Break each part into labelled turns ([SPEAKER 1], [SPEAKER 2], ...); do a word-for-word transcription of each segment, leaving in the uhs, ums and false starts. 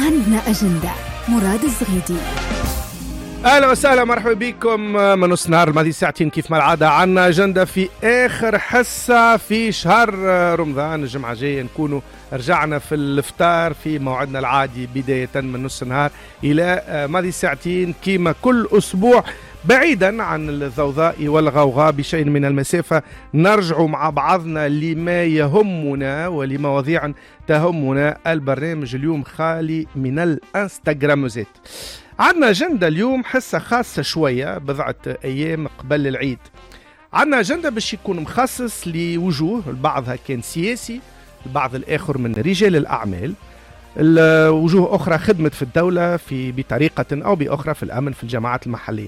[SPEAKER 1] عندنا أجندة. مراد الزغيدي.
[SPEAKER 2] اهلا وسهلا، مرحبا بكم من نص نهار الماضي ساعتين كيف ما العاده. عنا اجنده في اخر حصه في شهر رمضان. الجمعه الجايه نكونوا رجعنا في الافطار في موعدنا العادي بدايه من نص نهار الى ماضي ساعتين كيما كل اسبوع، بعيدا عن الضوضاء والغوغاء بشيء من المسافه. نرجع مع بعضنا لما يهمنا ولمواضيع تهمنا. البرنامج اليوم خالي من الانستغراموزات. عندنا أجندة اليوم حصة خاصة شوية بضعة أيام قبل العيد. عندنا أجندة باش يكون مخصص لوجوه، بعضها كان سياسي، البعض الآخر من رجال الأعمال، الوجوه أخرى خدمت في الدولة في بطريقة أو بأخرى في الأمن في الجماعات المحلية.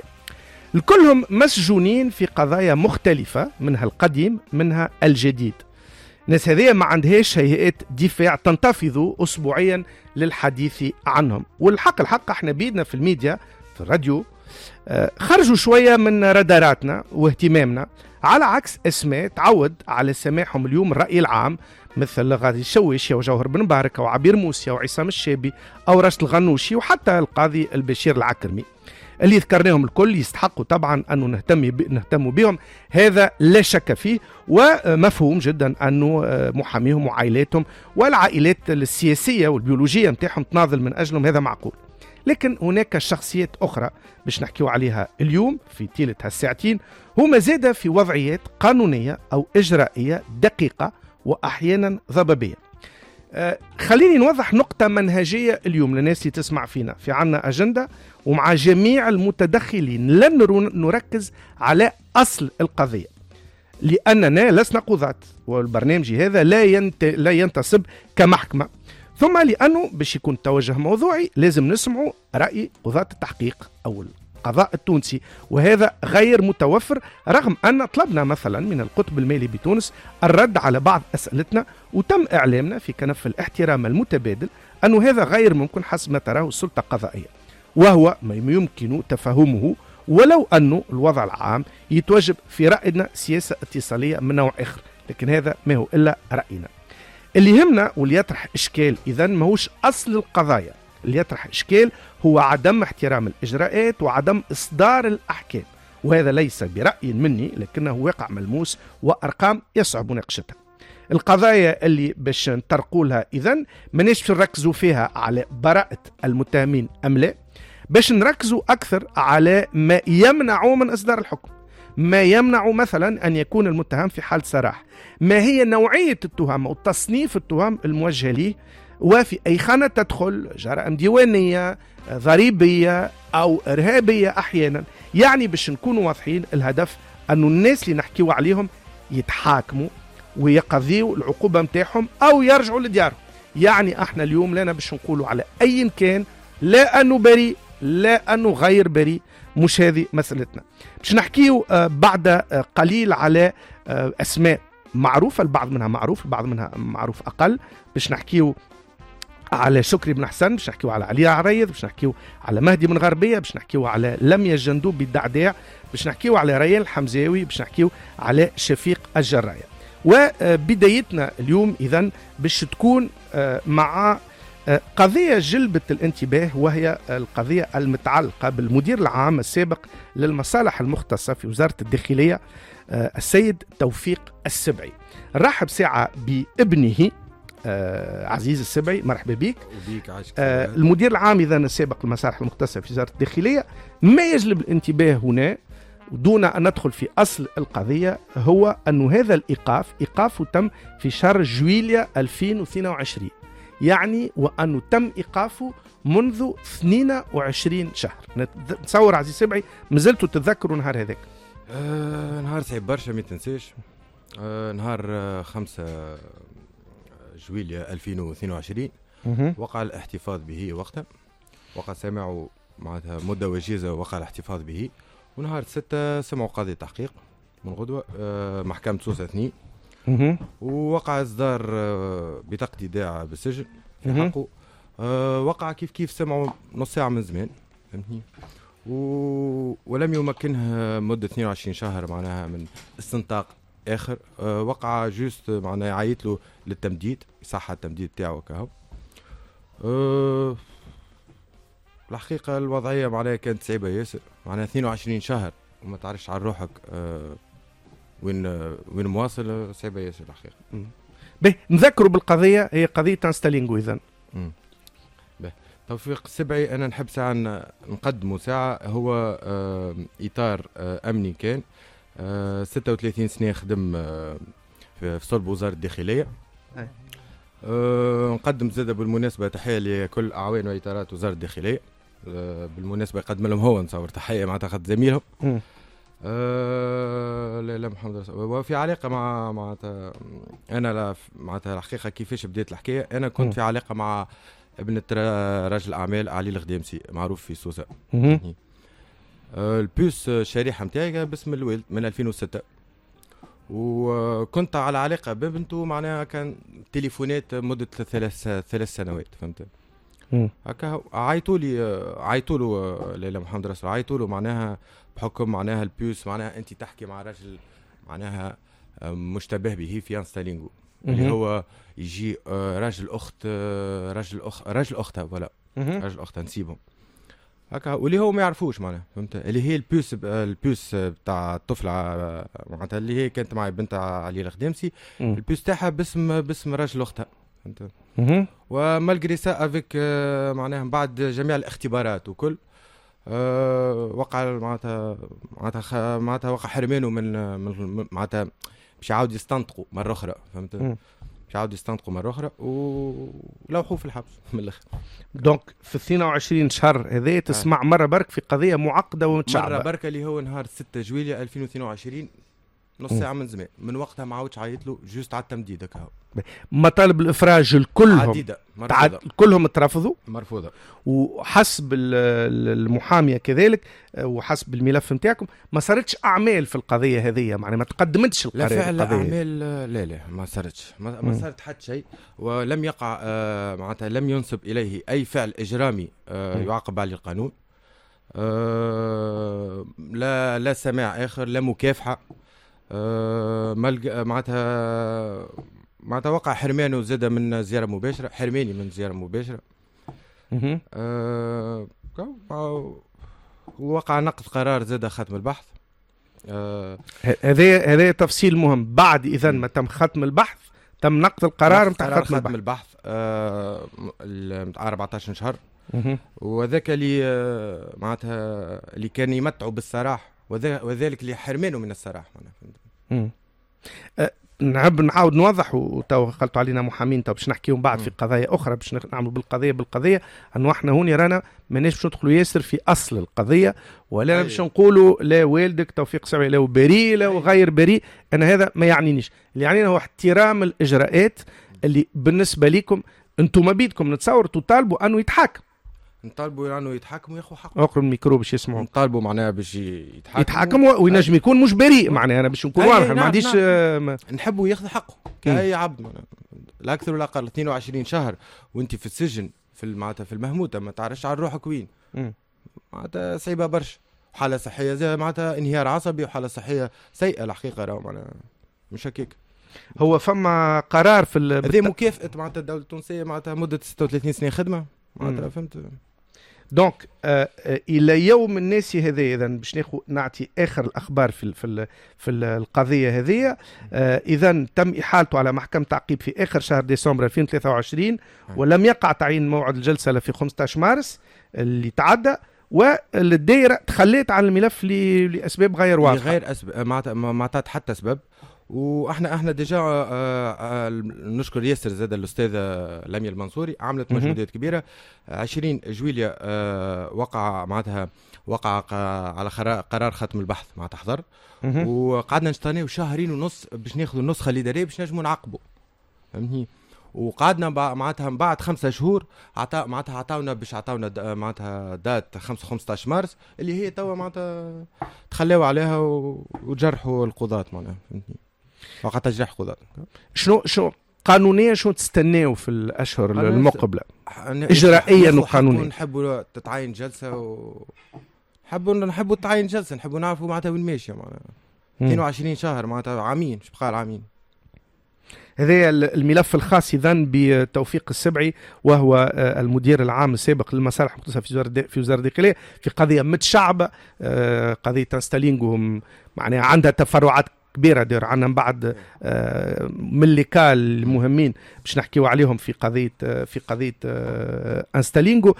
[SPEAKER 2] الكلهم مسجونين في قضايا مختلفة، منها القديم منها الجديد. الناس هذه ما عندهاش هيئات دفاع تنتفض أسبوعيا للحديث عنهم. والحق الحق احنا بيدنا في الميديا في الراديو خرجوا شوية من راداراتنا واهتمامنا، على عكس اسماء تعود على سماعهم اليوم الرأي العام، مثل غادي الشويشي وجوهر بن مبارك وعبير موسى وعصام الشابي أو راشد الغنوشي وحتى القاضي البشير العكرمي، اللي ذكرناهم الكل يستحقوا طبعا أنه نهتم نهتم بهم، هذا لا شك فيه، ومفهوم جدا أنه محاميهم وعائلاتهم والعائلات السياسية والبيولوجية متاعهم تناضل من أجلهم، هذا معقول. لكن هناك شخصيات أخرى باش نحكيو عليها اليوم في طيلة هالساعتين، هما زادة في وضعيات قانونية أو إجرائية دقيقة وأحيانا ضبابية. آه خليني نوضح نقطة منهجية اليوم للناس اللي تسمع فينا. في عنا أجندة ومع جميع المتدخلين لن نركز على أصل القضية، لأننا لسنا قضاة والبرنامج هذا لا, ينت... لا ينتصب كمحكمة، ثم لأنه باش يكون توجه موضوعي لازم نسمعوا رأي قضاة التحقيق أو القضاء التونسي، وهذا غير متوفر، رغم أن طلبنا مثلا من القطب المالي بتونس الرد على بعض أسئلتنا، وتم إعلامنا في كنف الاحترام المتبادل أنه هذا غير ممكن حسب ما تراه السلطة القضائية، وهو ما يمكن تفهمه، ولو أنه الوضع العام يتوجب في رأينا سياسة اتصالية من نوع آخر، لكن هذا ما هو إلا رأينا. اللي يهمنا واللي يطرح إشكال إذن ماهوش أصل القضايا، اللي يطرح إشكال هو عدم احترام الإجراءات وعدم إصدار الأحكام، وهذا ليس برأي مني لكنه واقع ملموس وأرقام يصعب مناقشتها. القضايا اللي باش نطرقوا لها إذن مانيش نركزوا فيها على براءة المتهمين أم لا، باش نركزوا أكثر على ما يمنع من إصدار الحكم، ما يمنع مثلا أن يكون المتهم في حال سراح، ما هي نوعية التهم وتصنيف التهم الموجهة ليه، وفي أي خانة تدخل جرائم ديوانية ضريبية أو إرهابية أحيانا. يعني باش نكونوا واضحين، الهدف أنه الناس اللي نحكيوا عليهم يتحاكموا ويقضيوا العقوبة متاعهم أو يرجعوا لديارهم. يعني احنا اليوم لنا باش نقولوا على أي كان، لا أنه بريء لا أنه غير بريء، مش هذه مسألتنا. باش نحكيوا بعد قليل على أسماء معروفة، البعض منها معروف البعض منها معروف أقل. باش نحكيوا على شكري بن حسن، باش نحكيوا على علي عريض، باش نحكيوا على مهدي بن غربية، باش نحكيوا على لميا الجندوب بالدعداع، باش نحكيوا على ريان الحمزاوي، باش نحكيوا على شفيق الجراية. وبدايتنا اليوم إذن باش تكون مع قضية جلبت الانتباه، وهي القضية المتعلقة بالمدير العام السابق للمصالح المختصة في وزارة الداخلية السيد توفيق السبعي. رحب ساعة بابنه عزيز السبعي، مرحبا بك. المدير العام إذن السابق للمصالح المختصة في وزارة الداخلية. ما يجلب الانتباه هنا دون أن ندخل في أصل القضية هو أن هذا الإيقاف إيقافه تم في شهر جويليا ألفين واثنين وعشرين، يعني وأنه تم إيقافه منذ اثنين وعشرين شهر. نتصور عزيز سبعي مازلتوا تتذكروا نهار هذاك؟
[SPEAKER 3] آه نهار صعيب برشا ما تنساش. آه نهار آه خمسة جويليا ألفين واثنين وعشرين وقع الاحتفاظ به وقتها، وقع سمعوا معناتها مدة وجيزة وقع الاحتفاظ به. ونهار ستة سمعوا قاضي التحقيق من غدوة آه محكمة سوسة اثنين، ووقع إصدار آه بطاقة إيداع بالسجن في حقه. آه وقع كيف كيف سمعوا نص ساعة من زمان، فهمتني، و... ولم يمكنها مدة اثنين وعشرين شهر معناها من استنطاق آخر. آه وقع جوست معناها يعيط له للتمديد، صح التمديد تاعه كهو. آه الحقيقه الوضعيه معناها كانت صعيبه ياسر، معناها اثنين وعشرين شهر وما تعرفش على روحك آه وين آه وين مواصل، صعيبه ياسر الحقيقه.
[SPEAKER 2] به نذكروا بالقضيه، هي قضيه انستالينغو. اذا
[SPEAKER 3] توفيق السبعي انا نحب ساعه نقدمه ساعه، هو آه اطار آه امني كان آه ستة وثلاثين سنه خدم آه في صلب وزاره الداخليه. أه نقدم زاده بالمناسبه تحيه لكل اعوان واطارات وزاره الداخليه، أه بالمناسبه يقدم لهم هو نصور تحيه مع تاخذ زميلهم. أه لا لا محمد رسول. وفي علاقه مع مع انا لا معناتها الحقيقه كيفاش بديت الحكايه، انا كنت م. في علاقه مع ابن رجل اعمال علي الغدامسي معروف في سوسه. أه البوس الشريحه نتاعي باسم الوالد من ألفين وستة، وكنت على علاقه ببنته معناها كان تليفونات مده ثلاث ثلاث سنوات فهمت. هكا عيطوا لي عيطوا له ليلى محمد رسول، عيطوا له معناها بحكم معناها البيوس معناها انت تحكي مع راجل معناها مشتبه به في انستالينغو اللي هو يجي راجل اخت راجل اخ راجل اختها ولا راجل اختها نسيبهم هكا، واللي هو ما يعرفوش معناها فهمت، اللي هي البيوس البيوس بتاع الطفله معناتها اللي هي كانت مع بنت علي الخدامسي، البيوس تاعها باسم باسم راجل اختها فهمت. ومالغري سا افيك معناها بعد جميع الاختبارات وكل أه وقع معناتها معناتها معناتها وقع حرمانه من من معناتها باش يعاود يستنطقوا مره اخرى فهمت، باش يعاود يستنطقوا مره اخرى ولوحوه في الحبس من الاخر.
[SPEAKER 2] دونك في اثنين وعشرين شهر هذا تسمع آه. مره برك في قضيه معقده ومتشعبه.
[SPEAKER 3] مره برك اللي هو نهار ستة جويلية ألفين واثنين وعشرين نص ساعه من زمان، من وقتها ما عاودش عيط له جوست على التمديد هكا.
[SPEAKER 2] مطالب الافراج الكلهم
[SPEAKER 3] عديده مرفوضه،
[SPEAKER 2] كلهم ترفضوا
[SPEAKER 3] مرفوضه،
[SPEAKER 2] وحسب المحاميه كذلك وحسب الملف نتاعكم ما صارتش اعمال في القضيه هذه، يعني ما تقدمتش القضيه.
[SPEAKER 3] لا فعل اعمال لا لا ما صارتش، ما, ما صارت حتى شيء، ولم يقع آه معناتها لم ينسب اليه اي فعل اجرامي آه يعاقب عليه القانون. آه لا لا سماع اخر، لا مكافحه آه معناتها معناتها وقع حرمانه زاد من زياره مباشره، حرماني من زياره مباشره. آه ووقع نقض قرار زاد ختم البحث.
[SPEAKER 2] هذا آه هذا تفصيل مهم. بعد اذا ما تم ختم البحث تم نقض القرار نتاع ختم البحث,
[SPEAKER 3] البحث آه أربعطاش شهر، وذاك اللي آه معناتها اللي كان يمتعوا بالسراح، وذلك اللي حرمانه من السراح معناتها.
[SPEAKER 2] نحب نعاود نوضح، وتو قلتوا علينا محامين تو باش نحكيهم بعد في قضايا اخرى باش نعملوا بالقضيه بالقضيه، انه احنا هوني رانا ماناش باش ندخلوا ياسر في اصل القضيه، ولا باش نقولوا لا والدك توفيق سبعي لا بريء لا غير بريء، انا هذا ما يعنينيش. اللي يعنينا هو احترام الاجراءات اللي بالنسبه لكم انتم بيدكم نتصور تطالبوا انه يتحاكم.
[SPEAKER 3] نطالبوا انه يتحاكم وياخذ حقه.
[SPEAKER 2] اقرب الميكرو باش يسمعوا.
[SPEAKER 3] نطالبوا معناها باش يتحاكم
[SPEAKER 2] يتحاكم وينجم يكون مش بريء معناها، انا باش نكون واضح ما عنديش
[SPEAKER 3] آه نحبوا ياخذ حقه كاي عبد لا اكثر ولا اقل. اثنين وعشرين شهر وانت في السجن في معناتها في المهموته ما تعرفش على روحك وين، معناتها صعيبه برشا، حاله صحيه زي معناتها انهيار عصبي وحاله صحيه سيئه الحقيقه، راهو معناها مش هكاك.
[SPEAKER 2] هو فما قرار في
[SPEAKER 3] هذه مكافاه معناتها الدوله التونسيه معناتها مده ستة وثلاثين سنه خدمه معناتها فهمت.
[SPEAKER 2] دونك آه الى يوم الناس هذا اذا باش ناخذ نعطي اخر الاخبار في في في القضيه هذه. آه اذا تم احالته على محكمه تعقيب في اخر شهر ديسمبر ألفين وثلاثة وعشرين، ولم يقع تعيين موعد الجلسه في خمسة عشر مارس اللي تعدى، والدائره تخليت عن الملف لاسباب غير واضحه.
[SPEAKER 3] غير اسباب ما عطات حتى سبب. واحنا احنا ديجا آه آه نشكر ياسر زاد الاستاذه لميا المنصوري، عملت مجهودات كبيره. عشرين جويلية آه وقع معناتها وقع على قرار ختم البحث مع تحضر، وقعدنا نستناو شهرين ونص باش ناخذوا النسخه الاداريه باش نجموا نعقبوا فهمتني. وقعدنا بعد بعد خمسة شهور عطا معناتها عطاونا باش عطاونا معناتها دات خمسة عشر مارس اللي هي توا معناتها تخلاو عليها وجرحوا القضاة معناها فهمتني، وقع تجريح قضاة.
[SPEAKER 2] شنو شنو قانونيا شنو تستناو في الاشهر المقبله اجرائيا وقانونيا؟
[SPEAKER 3] نحبوا تتعين جلسه و نحبوا نحبوا تعين جلسه، نحبوا نعرفوا معناتها وين ماشيه معناها. اثنين وعشرين شهر معناتها عامين، اش بقى العامين
[SPEAKER 2] هذا الملف الخاص إذن بتوفيق السبعي، وهو المدير العام السابق للمصالح المختصة في وزارة الداخلية، في قضية متشعبة، قضية انستالينغو معناها عندها تفرعات كبيرة دير عنا من بعد من الليكال المهمين باش نحكيو عليهم في قضية في قضية انستالينغو.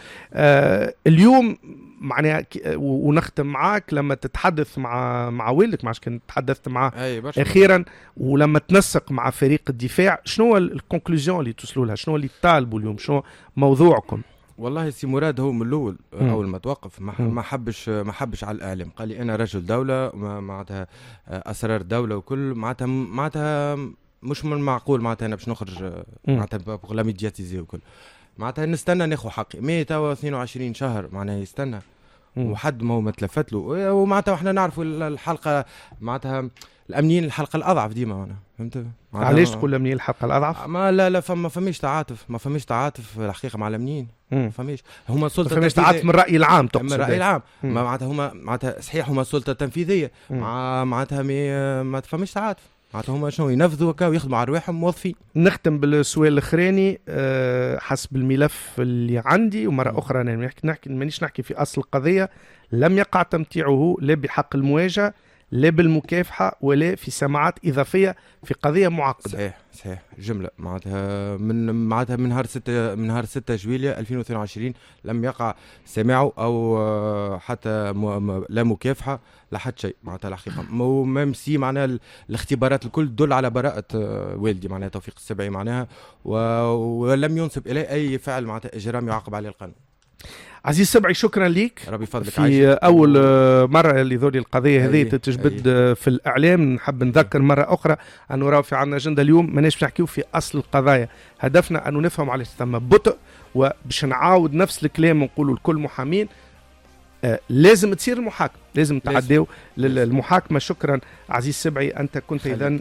[SPEAKER 2] اليوم معناها ونختم معاك لما تتحدث مع مع والدك، معاش كنت تحدثت معاه اخيرا، ولما تنسق مع فريق الدفاع، شنو الكونكلوزيون اللي توصلوا لها؟ شنو اللي تطالبوا اليوم؟ شنو موضوعكم؟
[SPEAKER 3] والله سي مراد هو من الاول اول ما توقف ما حبش ما حبش على الاعلام، قال لي انا رجل دوله معناتها اسرار الدوله وكل معناتها معناتها مش من المعقول معناتها انا باش نخرج معناتها بغلا ميدياتيزي وكل معناتها نستنى ناخذ حقي. مي توا اثنين وعشرين شهر معناها يستنى وحد ما هو ما تلفت له، ومعناتها احنا نعرفوا الحلقه معناتها الامنيين الحلقه الاضعف ديما معناها فهمت.
[SPEAKER 2] علاش تقول الامنيين الحلقه الاضعف؟
[SPEAKER 3] ما لا لا فما فماش تعاطف، ما فماش تعاطف الحقيقه مع الامنيين، ما فماش. هما سلطه
[SPEAKER 2] فماش تعاطف من الراي العام تقصد؟
[SPEAKER 3] من الراي العام معناتها هما معناتها صحيح هما سلطه تنفيذيه مع معناتها ما فماش تعاطف معناتها هما شنو ينفذوا هكا ويخدموا على رواحهم موظفين.
[SPEAKER 2] نختم بالسؤال الاخراني. أه حسب الملف اللي عندي، ومره اخرى انا نحكي نحكي مانيش نحكي في اصل القضيه، لم يقع تمتيعه لا بحق المواجهه لا بالمكافحه ولا في سماعات اضافيه في قضيه معقده.
[SPEAKER 3] صحيح صحيح جمله معناتها من معناتها من نهار ستة من نهار ستة جويلية ألفين واثنين وعشرين لم يقع سماعه او حتى لا مكافحه لا حتى شيء معناتها الحقيقه. ميم سي معناها الاختبارات الكل تدل على براءه والدي معناها توفيق السبعي معناها، ولم ينسب اليه اي فعل معناتها اجرام يعاقب عليه القانون.
[SPEAKER 2] عزيز سبعي شكرا ليك.
[SPEAKER 3] ربي فضلك.
[SPEAKER 2] في عايشة. أول مرة اللي ذولي القضية هذه تتجبد أي. في الإعلام. نحب نذكر مرة أخرى أنه راه في عنا أجندة اليوم ماناش نحكيو في أصل القضايا، هدفنا أنه نفهم على ثم بطء، وباش نعاود نفس الكلام ونقوله لكل محامين. آه لازم تصير المحاكمة، لازم تعديو للمحاكمة. شكرا عزيز سبعي، أنت كنت إذن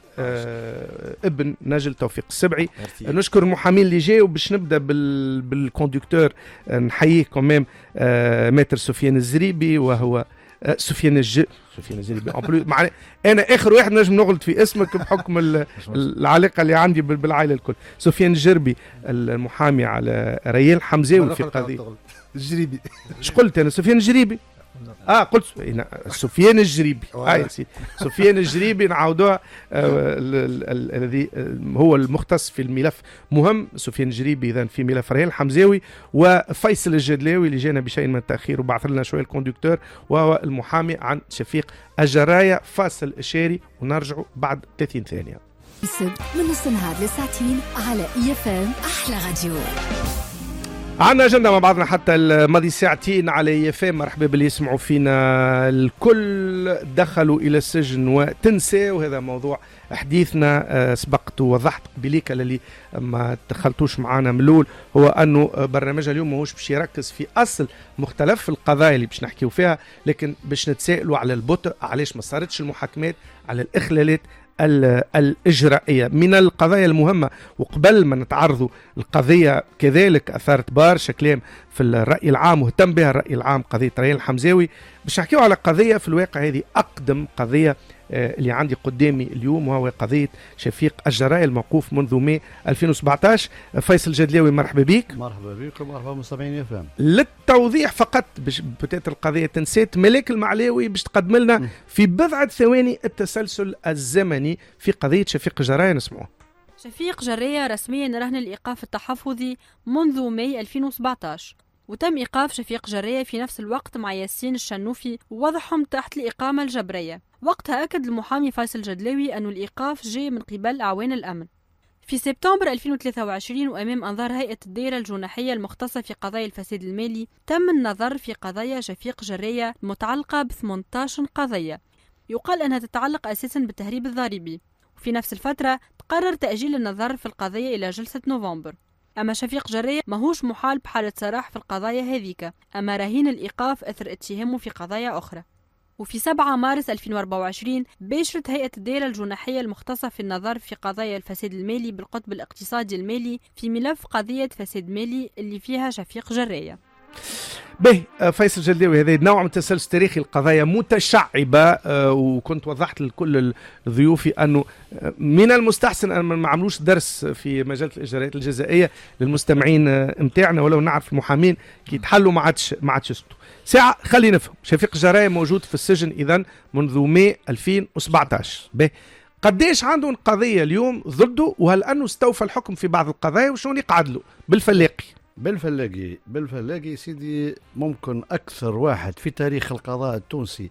[SPEAKER 2] آه ابن نجل توفيق السبعي. آه نشكر المحامين اللي جاوا. باش نبدأ بال بالكوندكتور. آه نحييه كمان آه ماتر سفيان الزريبي، وهو آه سفيان الج سفيان الزريبي مع... أنا آخر واحد نجم نغلط في اسمك بحكم العلاقة اللي عندي بالعائلة الكل. سفيان الجربي المحامي على ريال حمزاوي في قضية
[SPEAKER 4] الجريبي.
[SPEAKER 2] ايش قلت انا؟ سفيان الجريبي. اه قلت سفيان الجريبي. اه يا سيدي سفيان الجريبي نعاودوها. الذي هو المختص في الملف مهم. سفيان الجريبي اذا في ملف ريال حمزاوي، وفيصل الجدلاوي اللي جانا بشيء من التاخير وبعث لنا شويه الكوندكتور، وهو المحامي عن شفيق الجرايه. فاصل اشاري ونرجعوا بعد ثلاثين ثانيه.
[SPEAKER 1] من نص النهار لساعتين على اي اف ام احلى راديو.
[SPEAKER 2] عنا أجندة مع بعضنا حتى الماضي ساعتين على يفام. مرحبا باللي يسمعوا فينا. الكل دخلوا إلى السجن وتنسى، وهذا موضوع حديثنا. سبقت ووضحت قبليك اللي ما دخلتوش معنا من الأول، هو أنه برنامجنا اليوم ماهوش باش يركز في أصل مختلف القضايا اللي باش نحكيو فيها، لكن باش نتسائلوا على البطء، علاش ما صارتش المحاكمات، على الإخلالات الإجرائية من القضايا المهمة. وقبل ما نتعرضوا القضية كذلك أثارت برشا كلام في الرأي العام واهتم بها الرأي العام، قضية ريال الحمزاوي. باش نحكيو على قضية في الواقع هذه أقدم قضية اللي عندي قدامي اليوم، وهو قضية شفيق الجراية الموقوف منذ ماي ألفين وسبعطاش. فيصل الجدلاوي مرحبا بك.
[SPEAKER 4] مرحبا بك ومرحبا مستمعين يفهم.
[SPEAKER 2] للتوضيح فقط باش بتات القضية تنسيت، ملاك المعلاوي باش تقدم لنا في بضعة ثواني التسلسل الزمني في قضية شفيق الجراية. نسمعه.
[SPEAKER 5] شفيق جراية رسميا رهن الإيقاف التحفظي منذ ماي ألفين وسبعطاش، وتم إيقاف شفيق جراية في نفس الوقت مع ياسين الشنوفي ووضعهم تحت الإقامة الجبرية. وقتها أكد المحامي فيصل الجدلاوي أن الإيقاف جاء من قبل أعوان الأمن. في سبتمبر ألفين وثلاثة وعشرين، وأمام أنظار هيئة الدائرة الجناحية المختصة في قضايا الفساد المالي، تم النظر في قضايا شفيق جراية المتعلقة ب ثمانية عشر قضية، يقال أنها تتعلق أساسا بالتهريب الضريبي. وفي نفس الفترة تقرر تأجيل النظر في القضية إلى جلسة نوفمبر. أما شفيق جراية ماهوش محال بحالة سراح في القضايا هذيك، أما رهين الإيقاف أثر اتهامه في قضايا أخرى. وفي سبعة مارس ألفين وأربعة وعشرين باشرت هيئة الدائرة الجناحية المختصة في النظر في قضايا الفساد المالي بالقطب الاقتصادي المالي في ملف قضية فساد مالي اللي فيها شفيق جراية.
[SPEAKER 2] به فيصل جلداوي، هذا نوع من التسلسل التاريخي، القضايا متشعبة، وكنت وضحت لكل ضيوفي أنه من المستحسن أن ما عملوش درس في مجال الإجراءات الجزائية للمستمعين متاعنا، ولو نعرف المحامين كي يتحلوا ما عادش ما عادش يسكتوا. ساعة خلينا نفهم، شفيق الجراية موجود في السجن إذن منذ ماي ألفين وسبعطاش. به قديش عندهم قضية اليوم ضده، وهل أنه استوفى الحكم في بعض القضايا وشون يقعد له بالفلاقي؟
[SPEAKER 4] بالفلاقي بالفلاقي سيدي ممكن أكثر واحد في تاريخ القضاء التونسي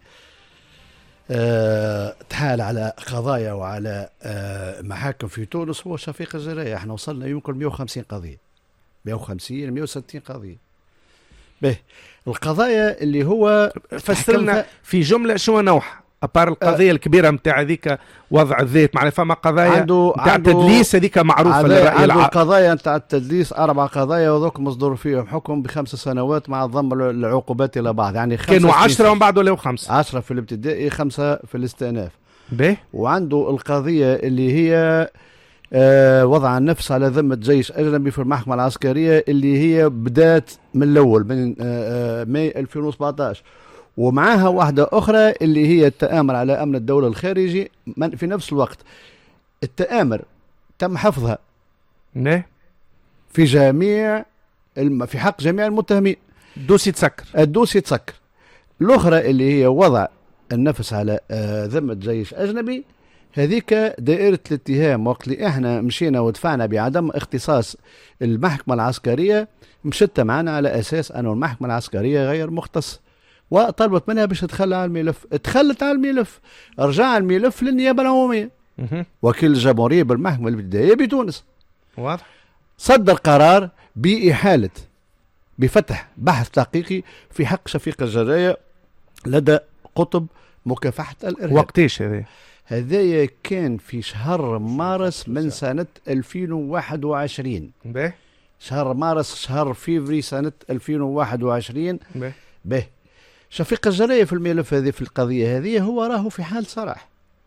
[SPEAKER 4] أه تحال على قضايا وعلى أه محاكم في تونس هو شفيق الجراية. احنا وصلنا يمكن مئة وخمسين قضية، مئة وخمسين مئة وستين قضية. به القضايا اللي هو
[SPEAKER 2] فسرنا في جملة شو نوعها أبار القضية أه الكبيرة متاع هذيك وضع الذات، معناها فما قضايا متاع التدليس هذيك معروفة للرأي العام.
[SPEAKER 4] عنده القضايا متاع التدليس أربع قضايا وذوك مصدر فيهم حكم بخمس سنوات مع ضم العقوبات إلى بعض، يعني
[SPEAKER 2] كانوا عشرة ومن بعد ولا خمسة،
[SPEAKER 4] عشرة في الابتدائي خمسة في الاستئناف.
[SPEAKER 2] به
[SPEAKER 4] وعنده القضية اللي هي آه وضع النفس على ذمة جيش أجنبي في المحكمة العسكرية اللي هي بدات من الأول من آه ماي ألفين وسبعطاش، ومعها واحدة أخرى اللي هي التآمر على أمن الدولة الخارجي. في نفس الوقت التآمر تم حفظها
[SPEAKER 2] نه
[SPEAKER 4] في جميع الم... في حق جميع المتهمين،
[SPEAKER 2] الدوسي تسكر
[SPEAKER 4] الدوسي تسكر. الأخرى اللي هي وضع النفس على آه ذمة جيش أجنبي، هذيك دائرة الاتهام وقت اللي احنا مشينا ودفعنا بعدم اختصاص المحكمة العسكرية، مشت معنا على أساس أن المحكمة العسكرية غير مختص، وطلبت منها باش تدخل على الملف. ادخلت على الملف، رجع الملف للنيابة العمومية، وكيل الجمهورية بالمحكمة الابتدائية بتونس
[SPEAKER 2] واضح
[SPEAKER 4] صدر قرار بإحالة بفتح بحث تحقيقي في حق شفيق الجراية لدى قطب مكافحة الإرهاب.
[SPEAKER 2] وقتيش هذا؟
[SPEAKER 4] هذايا كان في شهر مارس من سنة ألفين وواحد وعشرين.
[SPEAKER 2] به
[SPEAKER 4] شهر مارس شهر فيفري سنة ألفين وواحد وعشرين.
[SPEAKER 2] به
[SPEAKER 4] به شفيق الجراية في الملف هذه في القضية هذه هو راهو في حال سراح،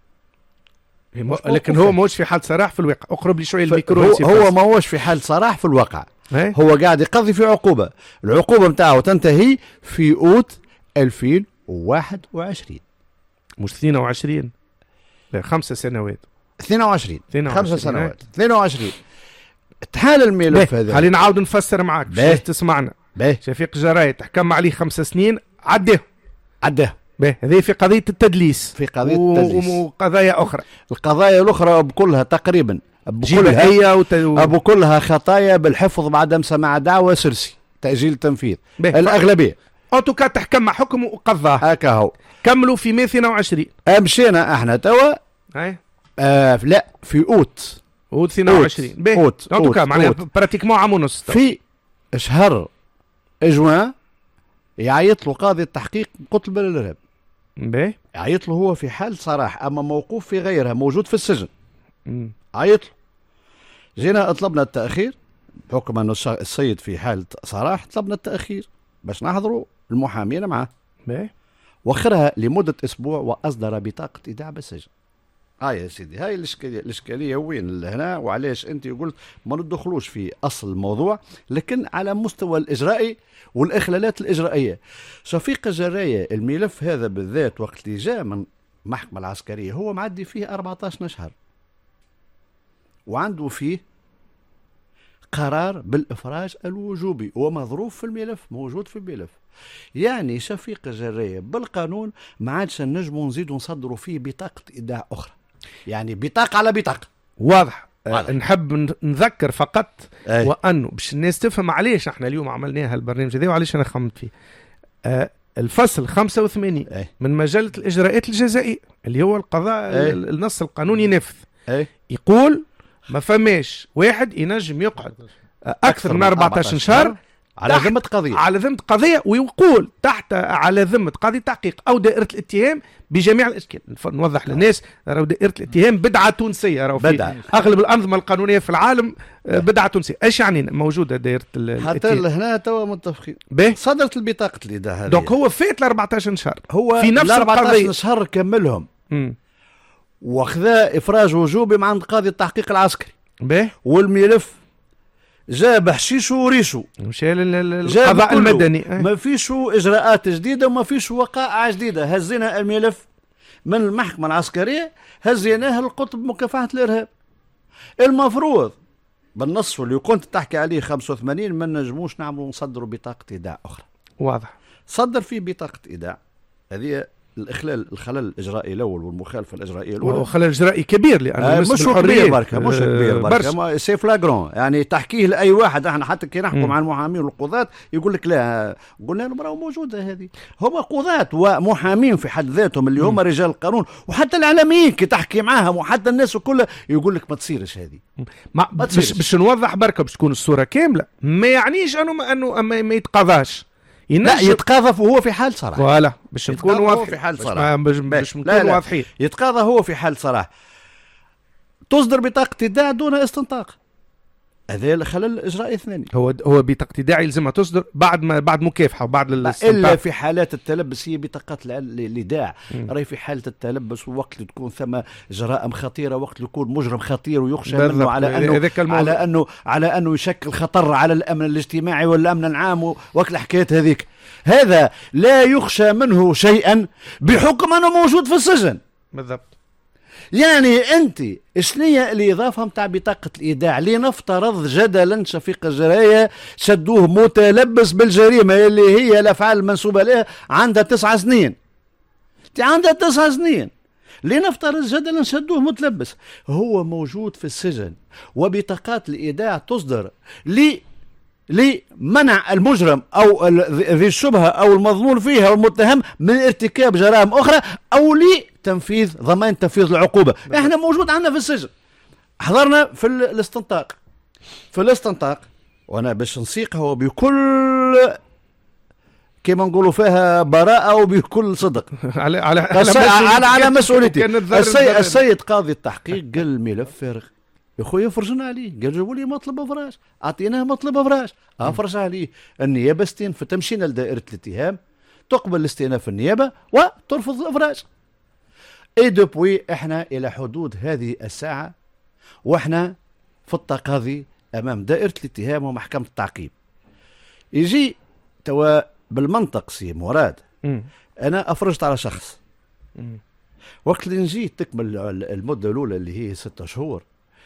[SPEAKER 2] لكن هو موش في حال سراح في الواقع. اقرب لي شوية الميكرو.
[SPEAKER 4] هو, هو ما هوش في حال سراح في الواقع،
[SPEAKER 2] هي؟
[SPEAKER 4] هو قاعد يقضي في عقوبة، العقوبة متاعه تنتهي في أوت ألفين وواحد وعشرين،
[SPEAKER 2] مش اثنين وعشرين، لا خمسة سنوات
[SPEAKER 4] اثنين وعشرين خمسة سنوات
[SPEAKER 2] هي.
[SPEAKER 4] اثنين وعشرين تحال الملف هذا.
[SPEAKER 2] خلينا نعاود نفسر معك باش تسمعنا.
[SPEAKER 4] باهي
[SPEAKER 2] شفيق الجراية تحكم عليه خمس سنين عداه
[SPEAKER 4] عداه.
[SPEAKER 2] باهي هذه في قضية التدليس،
[SPEAKER 4] في قضية
[SPEAKER 2] و...
[SPEAKER 4] التدليس
[SPEAKER 2] وقضايا أخرى.
[SPEAKER 4] القضايا الأخرى بكلها تقريبا
[SPEAKER 2] بكلها وت...
[SPEAKER 4] أبو كلها خطايا بالحفظ بعدم سماع دعوة سرسي تأجيل التنفيذ الأغلبية.
[SPEAKER 2] أوتوكا تحكم مع حكم وقضاه
[SPEAKER 4] هكا هو.
[SPEAKER 2] كملوا في ماي اثنين وعشرين.
[SPEAKER 4] مشينا احنا توا
[SPEAKER 2] هاي
[SPEAKER 4] آه لا في أوت
[SPEAKER 2] أوت اثنين وعشرين. باهي
[SPEAKER 4] أوت
[SPEAKER 2] أوتوكا معناها براتيكمون عام ونص.
[SPEAKER 4] في شهر جوان يعيط له قاضي التحقيق قتل الإرهاب.
[SPEAKER 2] باهي
[SPEAKER 4] يعيط له هو في حال صراح أما موقوف في غيرها موجود في السجن. عيط له، جينا طلبنا التأخير بحكم أنه السيد في حال صراح، طلبنا التأخير باش نحضروا المحامين معه.
[SPEAKER 2] باهي
[SPEAKER 4] وخرها لمدة أسبوع وأصدر بطاقة إيداع بالسجن. اه يا سيدي هاي الاشكاليه الاشكاليه وين هنا، وعلاش انت قلت ما ندخلوش في اصل الموضوع لكن على مستوى الاجرائي والاخلالات الاجرائيه. شفيق الجراية الملف هذا بالذات وقت اللي جاء من المحكمه العسكريه هو معدي فيه أربعطاش شهر، وعنده فيه قرار بالافراج الوجوبي ومظروف في الملف موجود في الملف. يعني شفيق الجراية بالقانون ما عادش نجموا نزيدوا نصدروا فيه بطاقه ايداع اخرى، يعني بطاقة على بطاقة.
[SPEAKER 2] واضح. أه نحب نذكر فقط
[SPEAKER 4] أي.
[SPEAKER 2] وأنه باش الناس تفهم علاش احنا اليوم عملنا هالبرنامج هذا وعلاش أنا خمت فيه. أه الفصل خمسة وثمانين أي. من مجلة الإجراءات الجزائية اللي هو القضاء أي. النص القانوني ينفذ أي. يقول ما فماش واحد ينجم يقعد أكثر من أربعطاش شهر
[SPEAKER 4] على ذمة قضية
[SPEAKER 2] على ذمة قضية، ويقول تحت على ذمة قاضي تحقيق أو دائرة الاتهام بجميع الأشكال. نوضح للناس راهو دائرة الاتهام بدعة تونسية، راهو في أغلب الأنظمة القانونية في العالم بدعة تونسية. إيش يعني موجودة دائرة الاتهام؟
[SPEAKER 4] حتى لهنا توا متفقين.
[SPEAKER 2] صدرت
[SPEAKER 4] البطاقة الإيداع هذه،
[SPEAKER 2] دونك هو فات ل أربعطاش شهر،
[SPEAKER 4] هو
[SPEAKER 2] في نفس
[SPEAKER 4] أربعطاش شهر كملهم وخذا إفراج وجوبي مع قاضي التحقيق العسكري.
[SPEAKER 2] به
[SPEAKER 4] والملف جاب حشيشه وريشه،
[SPEAKER 2] مشى للقضاء المدني.
[SPEAKER 4] ما فيش اجراءات جديده وما فيش وقائع جديده. هزينا الملف من المحكمه العسكريه، هزيناه للقطب مكافحه الارهاب. المفروض بالنص اللي كنت تحكي عليه خمسة وثمانين ما نجموش نعملوا نصدروا بطاقه ايداع اخرى.
[SPEAKER 2] واضح.
[SPEAKER 4] صدر فيه بطاقه ايداع، هذه الاخلال الخلل الاجرائي الاول والمخالفه الاجرائيه الاولى.
[SPEAKER 2] وخلل اجرائي كبير لانه
[SPEAKER 4] آه مش كبير بركه، مش كبير
[SPEAKER 2] بركه،
[SPEAKER 4] سي فلاغرون يعني تحكيه لاي واحد. احنا حتى كي نحكوا مع المحامين والقضاة يقول لك لا، قلنا لهم راهو موجوده هذه. هما قضاة ومحامين في حد ذاتهم اللي هما رجال القانون، وحتى الاعلاميين كي تحكي معاهم وحتى الناس كلها يقول لك ما تصيرش هذه.
[SPEAKER 2] ما باش باش نوضح بركه باش تكون الصوره كامله. ما يعنيش انه ما انه ما يتقاضاش،
[SPEAKER 4] لا يتقاضى وهو في حال صراحه.
[SPEAKER 2] فوالا باش نكون واضحين
[SPEAKER 4] في حال صراحه،
[SPEAKER 2] باش باش نكون واضحين.
[SPEAKER 4] يتقاضى هو في حال صراحه. تصدر بطاقه ايداع دون استنطاق، هذا الخلل الاجرائي الثاني.
[SPEAKER 2] هو هو بطاقه ايداع يلزمها تصدر بعد ما بعد مكافحه وبعد الاستنطاق.
[SPEAKER 4] الا في حالات التلبس هي بطاقات الايداع. راهي في حاله التلبس ووقت اللي تكون ثم جرائم خطيره، وقت اللي يكون مجرم خطير ويخشى منه على انه على انه على انه يشكل خطر على الامن الاجتماعي والامن العام، وقت الحكايات هذيك، هذا لا يخشى منه شيئا بحكم انه موجود في السجن.
[SPEAKER 2] بالضبط.
[SPEAKER 4] يعني انت شنية الاضافه نتاع بطاقه الايداع؟ لنفترض جدلا شفيق الجرايه شدوه متلبس بالجريمه اللي هي الافعال المنسوبه له عندها تسع سنين، عندها تسع سنين، لنفترض جدلا شدوه متلبس، هو موجود في السجن وبطاقات الايداع تصدر لي لمنع المجرم أو ذي الشبهة أو المظنون فيها والمتهم من ارتكاب جرائم أخرى أو لتنفيذ ضمان تنفيذ العقوبة. إحنا موجود عندنا في السجن، حضرنا في الاستنطاق في الاستنطاق وأنا باش نسيقها بكل كما نقولوا فيها براءة وبكل صدق على على على, على مسؤوليتي. السيد, السيد قاضي التحقيق قال الملف فارغ يا خويا، فرجنا عليه. قال جابوا لي مطلب افراج، اعطيناه مطلب افراج، افرج عليه. النيابه استئنف، تمشينا لدائره الاتهام، تقبل استئناف النيابه وترفض الافراج. اي دوبوي احنا الى حدود هذه الساعه واحنا في التقاضي امام دائره الاتهام ومحكمه التعقيب. يجي توا بالمنطق سي مراد، انا افرجت على شخص، وقت اللي نجي تكمل المده الاولى اللي هي ستة شهور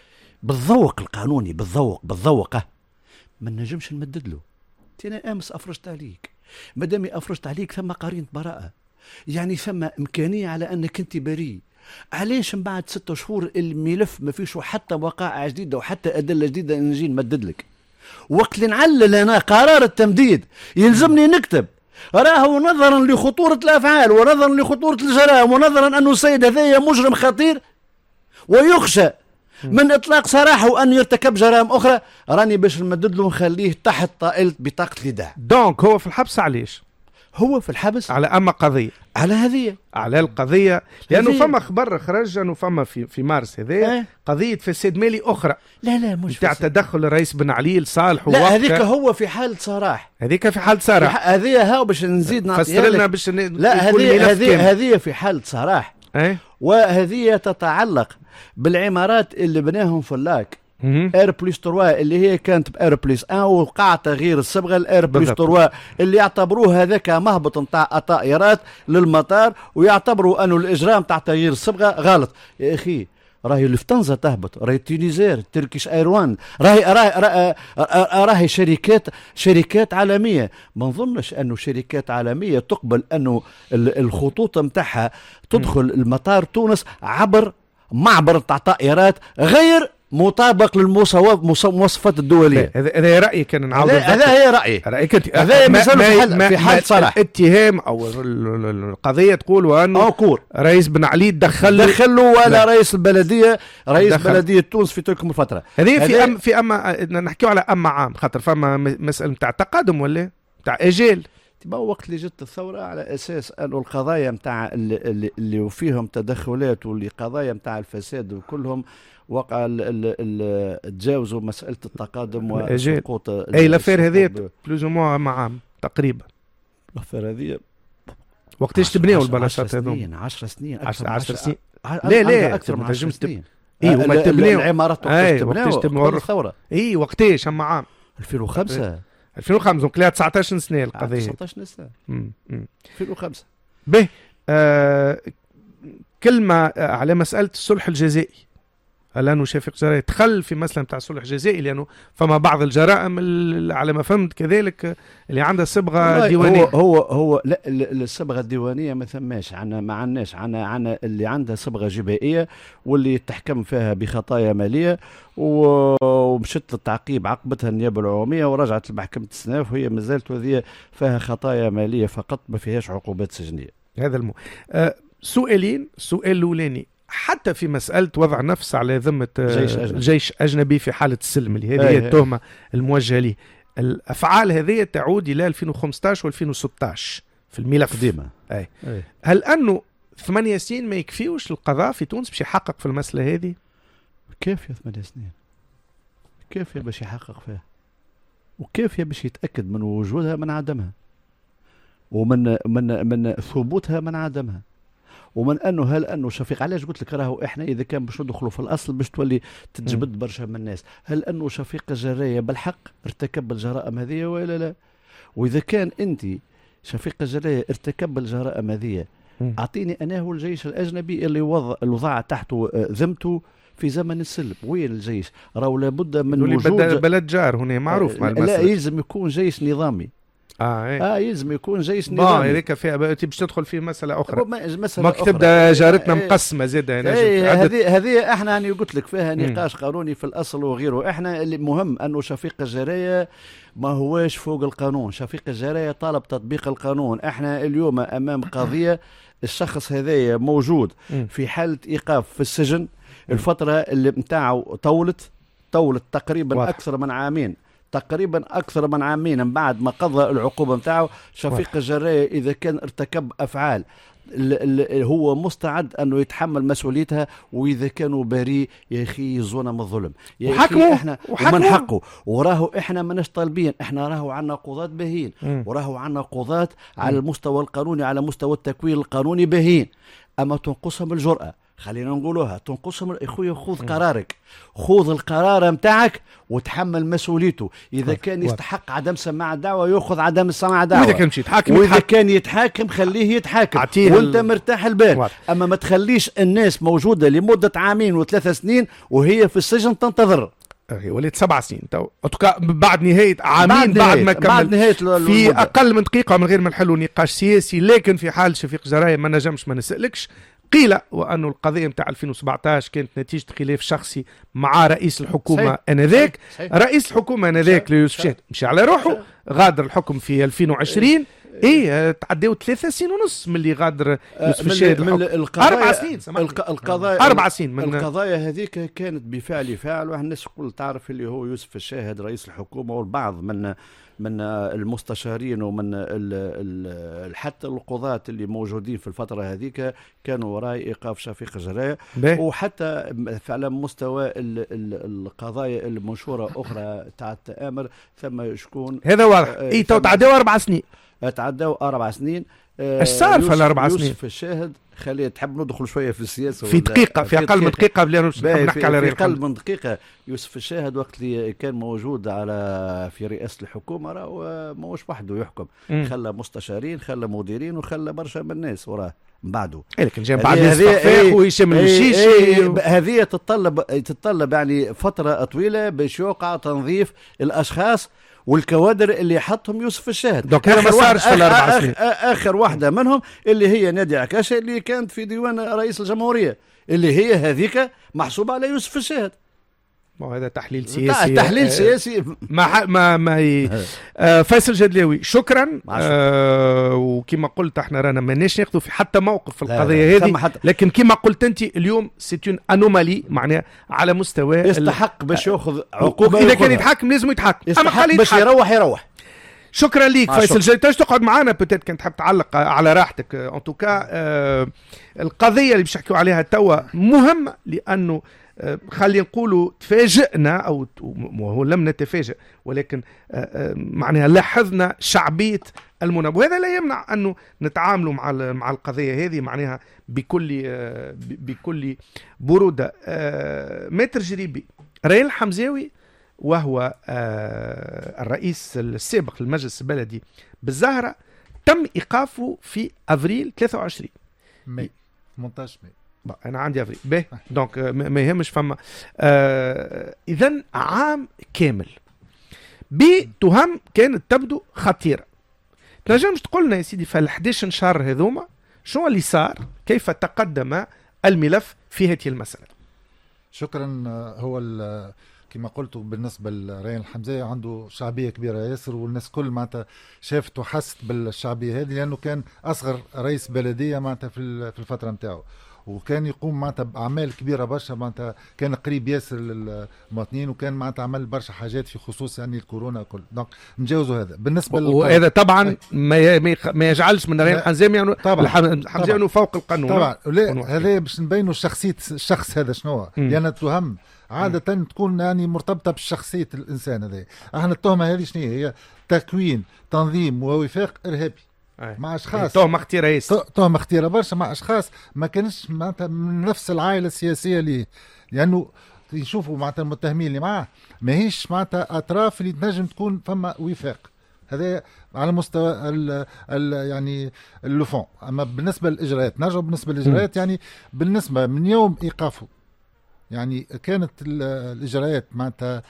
[SPEAKER 4] بالذوق القانوني، بالذوق بالذوقه ما نجمش نمدد له. انا امس افرجت عليك، مادامي افرجت عليك ثم قرينه براءه، يعني ثم امكانيه على انك انت بريء. علاش من بعد ستة شهور الملف ما فيش حتى وقائع جديده وحتى ادله جديده نجي نمدد لك؟ وقت اللي نعلل انا قرار التمديد يلزمني نكتب راهو نظرا لخطوره الافعال ونظرا لخطوره الجرائم ونظرا انه السيد هذايا مجرم خطير ويخشى من اطلاق سراحه وان يرتكب جرائم اخرى، راني باش نمدد له نخليه تحت طائله بطاقه الايداع.
[SPEAKER 2] دونك هو في الحبس علاش؟
[SPEAKER 4] هو في الحبس
[SPEAKER 2] على اما قضيه،
[SPEAKER 4] على هذه،
[SPEAKER 2] على القضيه، لانه فما خبر خرج انه فما في في مارس هذا اه؟ قضيه فساد مالي اخرى.
[SPEAKER 4] لا لا مش
[SPEAKER 2] تاع تدخل الرئيس بن علي لصالح.
[SPEAKER 4] لا هذيك هو في حاله سراح،
[SPEAKER 2] هذيك في حاله سراح.
[SPEAKER 4] هذه ها باش نزيد نعطيها
[SPEAKER 2] فسر لنا باش ن...
[SPEAKER 4] لا هذه هذه هذه في حاله سراح
[SPEAKER 2] اه؟
[SPEAKER 4] وهذه تتعلق بالعمارات اللي بناهم في اللاك اير بليس ثلاثة اللي هي كانت باير بليس واحد، وقع تغيير الصبغه الاير بليس ثلاثة اللي يعتبروه هذاك مهبط نتاع الطائرات للمطار ويعتبروا انه الاجرام تاع تغيير الصبغه غلط. يا اخي راهي الفتنزه تهبط، راهي تونيزير، تركيش ايروان، راهي راهي راهي شركات شركات عالميه. ما نظنش انه شركات عالميه تقبل انه الخطوط نتاعها تدخل المطار تونس عبر معبر تاع طائرات غير مطابق للمواصفات الدوليه.
[SPEAKER 2] هذا رايي كان نعاود
[SPEAKER 4] هذا هي رايي
[SPEAKER 2] رايك انت.
[SPEAKER 4] هذا مازال في حال في حال صراحه
[SPEAKER 2] الاتهام او القضيه تقول انه
[SPEAKER 4] أوكور.
[SPEAKER 2] رئيس بن علي دخل
[SPEAKER 4] دخل له ولا لا. رئيس البلديه رئيس دخل. بلديه تونس في تلك الفتره
[SPEAKER 2] هذه في أم في اما نحكيو على اما عام خاطر فما مساله نتاع تقادم ولا نتاع اجال.
[SPEAKER 4] تبا وقت اللي جت الثوره على اساس انه القضايا نتاع اللي, اللي فيهم تدخلات واللي قضايا نتاع الفساد وكلهم وقع تجاوزوا مساله التقادم وسقوط.
[SPEAKER 2] اي لافير هذه بلوز مو مع عام تقريبا.
[SPEAKER 4] لافير هذه
[SPEAKER 2] وقتاش تبنيوا البلاصات هذوما؟
[SPEAKER 4] عشر سنين
[SPEAKER 2] عشر سنين
[SPEAKER 4] لا لا اكثر من عشر سنين.
[SPEAKER 2] اي وما تبناو
[SPEAKER 4] العمارات
[SPEAKER 2] وقتاش
[SPEAKER 4] تبناو الثوره
[SPEAKER 2] اي وقتاش اما عام
[SPEAKER 4] ألفين وخمسة
[SPEAKER 2] ألفين وخمسة دونك لها تسعطاش سنه القضيه
[SPEAKER 4] تسعطاش سنه ألفين وخمسة
[SPEAKER 2] به آه كلمه على مساله الصلح الجزائي. لأنه شفيق جراية دخل في مسألة نتاع الصلح الجزائي لأنه فما بعض الجرائم على ما فهمت كذلك اللي عندها صبغة ديوانية.
[SPEAKER 4] هو هو هو لا الصبغة الديوانية ما ثماش، عنا ما عندناش، عنا عنا اللي عندها صبغة جبائية واللي تحكم فيها بخطايا مالية ومشت للتعقيب عقبتها النيابة العمومية ورجعت لمحكمة الصناف وهي ما زالت وهي فيها خطايا مالية فقط ما فيهاش عقوبات سجنية.
[SPEAKER 2] هذا المو أه سؤالين. السؤال الأولاني حتى في مسألة وضع نفس على ذمة جيش أجنبي. جيش أجنبي في حالة السلم اللي هذه هي التهمة الموجهة ليه. الأفعال هذه تعود إلى ألفين وخمسطاش وألفين وستطاش في الملف
[SPEAKER 4] قديمة.
[SPEAKER 2] أي. أي. هل أنه ثمانية سنين ما يكفيوش القضاء في تونس باش يحقق في المسألة هذه؟
[SPEAKER 4] كيف يا ثمانية سنين؟ كيف يا باش يحقق فيها؟ وكيف يا باش يتأكد من وجودها من عدمها ومن من من ثبوتها من عدمها ومن انه هل انه شفيق علاش قلت لك راهو احنا اذا كان باش ندخلوا في الاصل باش تولي تجبد برشا من الناس. هل انه شفيق الجراية بالحق ارتكب الجرائم هذه ولا لا؟ واذا كان انت شفيق الجراية ارتكب الجرائم هذه اعطيني انا هو الجيش الاجنبي اللي وضع وضع تحته ذمته في زمن السلم. وين الجيش؟ راهو لابد من وجود
[SPEAKER 2] بلد جار هنا معروف.
[SPEAKER 4] لا, لا يلزم يكون جيش نظامي.
[SPEAKER 2] اه ايه.
[SPEAKER 4] اه يلزم يكون جيش نظامي.
[SPEAKER 2] اه هذيك فيها باش تدخل في مساله اخرى.
[SPEAKER 4] مسألة
[SPEAKER 2] ما تبدا جارتنا ايه مقسمه زاد هنا.
[SPEAKER 4] هذه هذه احنا يعني قلت لك فيها نقاش قانوني في الاصل وغيره. احنا اللي مهم انه شفيق الجراية ما هواش فوق القانون. شفيق الجراية طالب تطبيق القانون. احنا اليوم امام قضيه الشخص هذايا موجود في حاله ايقاف في السجن. الفتره اللي نتاعو طولت طولت تقريبا واضح. اكثر من عامين تقريبا أكثر من عامين من بعد ما قضى العقوبة متاعه. شفيق الجراية إذا كان ارتكب أفعال هو مستعد أنه يتحمل مسؤوليتها، وإذا كانوا بريء يا أخي يزونا من الظلم يا أخي إحنا ومن حقه. وراهو إحنا مناش طالبين، إحنا راهو عنا قضاة بهين وراهو عنا قضاة على المستوى القانوني على مستوى التكوين القانوني بهين، أما تنقصهم الجرأة. خلينا نقولوها تنقصهم. اخويا خذ قرارك، خذ القرار متاعك وتحمل مسؤوليته. اذا كان يستحق عدم سماع الدعوه ياخذ عدم سماع الدعوه،
[SPEAKER 2] واذا كان يتحاكم
[SPEAKER 4] واذا كان يتحاكم خليه يتحاكم وانت مرتاح البال. واضح. اما ما تخليش الناس موجوده لمده عامين وثلاث سنين وهي في السجن تنتظر.
[SPEAKER 2] وليت سبع سنين تو بعد نهاية عامين بعد ما كمل في أقل من دقيقة من غير ما نحلوا نقاش سياسي. لكن في حال شفيق جراية ما نجمش ما نسألكش. قيل وأنه القضية متاع ألفين وسبعطاش كانت نتيجة خلاف شخصي مع رئيس الحكومة آنذاك. رئيس الحكومة آنذاك ليوسف شاهد مشي على روحه، غادر الحكم في ألفين وعشرين. ايه تعداو ثلاثة سنين ونص من اللي غادر يوسف الشاهد الحكم. أربع سنين
[SPEAKER 4] القضايا
[SPEAKER 2] أربع سنين من
[SPEAKER 4] القضايا هذيك كانت بفعل فاعل. والناس الكل تعرف اللي هو يوسف الشاهد رئيس الحكومة والبعض من من المستشارين ومن ال ال حتى القضاة اللي موجودين في الفترة هذيك كانوا وراء إيقاف شفيق الجراية. وحتى على مستوى ال ال القضايا المنشورة أخرى تاع التآمر ثم شكون
[SPEAKER 2] هذا واضح. إيه تو تعداو أربع سنين
[SPEAKER 4] تعداو أربع سنين.
[SPEAKER 2] ايش صار في الأربع سنين؟
[SPEAKER 4] يوسف الشاهد خليه تحب ندخل شويه في السياسه
[SPEAKER 2] في دقيقه في اقل من دقيقه بلا نحكي على
[SPEAKER 4] في اقل من دقيقه. يوسف الشاهد وقت اللي كان موجود على في رئاسه الحكومه راه ماهوش وحده يحكم. م. خلى مستشارين خلى مديرين وخلى برشا من الناس وراه من بعده.
[SPEAKER 2] لكن جاب بعد استخفاف وهشام المشيشي.
[SPEAKER 4] هذه تتطلب تتطلب يعني فتره طويله باش يوقع تنظيف الاشخاص والكوادر اللي حطهم يوسف الشاهد.
[SPEAKER 2] دوك هذا ما صارش في الاربع سنين.
[SPEAKER 4] اخر واحده منهم اللي هي نادي عكاشه اللي كانت في ديوان رئيس الجمهوريه اللي هي هذيك محسوبه على يوسف الشاهد.
[SPEAKER 2] هذا تحليل سياسي.
[SPEAKER 4] تحليل سياسي
[SPEAKER 2] ما ما ما ي... آه فيصل جدلاوي شكرا. آه وكما قلت احنا رانا ماناش ناخذوا في حتى موقف في القضيه هذه، حتى... لكن كما قلت انت اليوم سيتون انومالي معناها على مستوى
[SPEAKER 4] يستحق باش ياخذ عقوبه.
[SPEAKER 2] اذا كان يتحاكم لازم يتحاكم،
[SPEAKER 4] اما خليه باش يروح يروح.
[SPEAKER 2] شكرا ليك فيصل جدلاوي. تقعد معنا بتات كنت حاب تعلق على راحتك. ان توكا آه القضيه اللي باش نحكيو عليها توا مهمه لانه خلي نقولوا تفاجئنا أو هو لم نتفاجئ ولكن معناها لاحظنا شعبية المناب، وهذا لا يمنع أنه نتعاملوا مع مع القضية هذه معناها بكل بكل برودة. متر جريبي ريان الحمزاوي وهو الرئيس السابق للمجلس البلدي بالزهرة تم إيقافه في أفريل ثلاثة وعشرين
[SPEAKER 6] ماي ثمانية عشر ماي.
[SPEAKER 2] أنا عندي أفريل باهي دونك ما يهمش فما آه إذن عام كامل بتهم كانت تبدو خطيرة. تنجمش تقولنا يا سيدي في الحداش شهر هذوما شو اللي صار، كيف تقدم الملف في هذه المسألة؟
[SPEAKER 6] شكرا. هو كما قلت بالنسبة لريان الحمزاوي عنده شعبية كبيرة ياسر، والناس كل معناتها شافت وحست بالشعبية هذه لأنه كان أصغر رئيس بلدية معناتها في الفترة متاعه، وكان يقوم معناتها بأعمال كبيرة برشا، معناتها كان قريب ياسر للمواطنين، وكان معناتها عمل برشا حاجات في خصوص يعني الكورونا وكل. دونك نجاوزوا هذا بالنسبة
[SPEAKER 2] وهذا طبعا ما ما يجعلش من ريان الحمزاوي يعني الحمزاوي فوق القانون
[SPEAKER 6] طبعا. لا هذا باش نبينوا شخصية الشخص هذا شنو، لأن التهم عادة م. تكون يعني مرتبطة بشخصية الإنسان هذا. احنا التهمة هذه شنو هي؟ تكوين تنظيم ووفاق إرهابي أي. مع اشخاص
[SPEAKER 2] تهمة اختيارة ياس
[SPEAKER 6] تهمة اختيارة برشا مع اشخاص ما كانش معناتها من نفس العائلة السياسية ليه، لانه يشوفوا معناتها المتهمين اللي معاه ما هيش معناتها اطراف اللي تنجم تكون فما وفاق. هذا على مستوى ال ال يعني اللفون. اما بالنسبة للاجراءات نرجع بالنسبة للاجراءات م. يعني بالنسبة من يوم ايقافه يعني كانت الإجراءات معناتها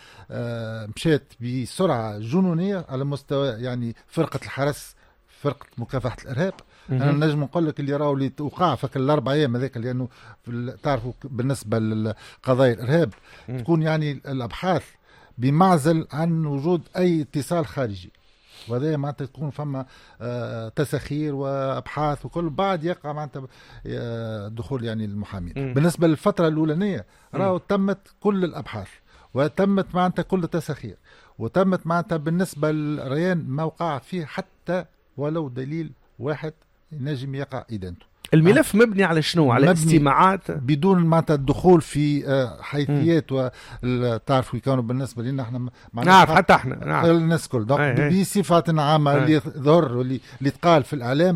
[SPEAKER 6] مشات بسرعة جنونية على مستوى يعني فرقة الحرس، فرقة مكافحة الإرهاب. أنا نجم نقول لك اللي راهو اللي وقع فك الأربع أيام هذاك، لأنه تعرفوا بالنسبة للقضايا الإرهاب تكون يعني الأبحاث بمعزل عن وجود أي اتصال خارجي، وهذا معناتها تكون فما آه تسخير وابحاث وكل بعد يقع معناتها آه دخول يعني المحامين. م. بالنسبه للفتره الاولانيه راهو تمت كل الابحاث وتمت معناتها كل التسخير، وتمت معناتها بالنسبه للريان ما وقع فيه حتى ولو دليل واحد ينجم يقع ادانته.
[SPEAKER 2] الملف مبني على شنو؟ على استماعات
[SPEAKER 6] بدون معناتها الدخول في حيثيات وتعرفوا يكونوا بالنسبه لنا احنا
[SPEAKER 2] نعرف حتى احنا نعرف
[SPEAKER 6] الناس كل بصفه عامه اللي ظهر واللي اللي تقال في الاعلام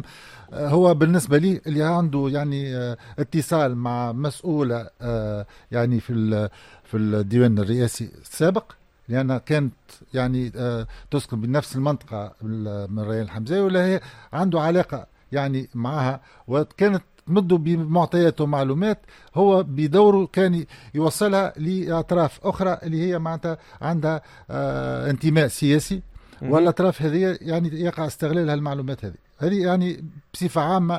[SPEAKER 6] هو بالنسبه لي اللي عنده يعني اتصال مع مسؤوله يعني في في الديوان الرئاسي السابق، لأنها كانت يعني تسكن بنفس المنطقه من ريان الحمزاوي، ولا هي عنده علاقه يعني معها، وكانت تمده بمعطيات ومعلومات هو بدوره كان يوصلها لأطراف أخرى اللي هي معناتها عندها آه انتماء سياسي، والأطراف هذه يعني يقع استغلال المعلومات هذه. هذه يعني بصفة عامة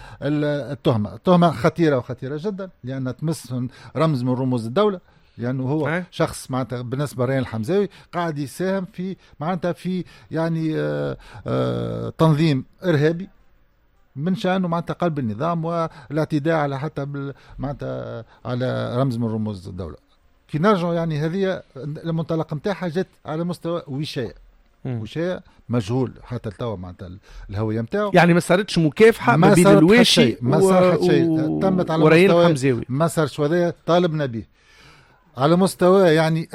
[SPEAKER 6] التهمة التهمة خطيرة وخطيرة جدا، لأنها تمس رمز من رموز الدولة، لأنه هو أه؟ شخص معناتها بالنسبة لريان الحمزاوي قاعد يساهم في معناتها في يعني آآ آآ تنظيم إرهابي من شأنه معناتها قلب النظام والاعتداء على حتى معناتها على رمز من رموز الدولة. كي نرجع يعني هذه المنطلق نتاعها جت على مستوى وشاية وشاية مجهول حتى التوا معناتها الهوية نتاعو،
[SPEAKER 2] يعني ما صارتش مكافحة ما بين الواشي
[SPEAKER 6] ما صار حتى شيء تمت على مستوى
[SPEAKER 2] الحمزاوي،
[SPEAKER 6] ما صارش وهذا طالبنا به على مستوى يعني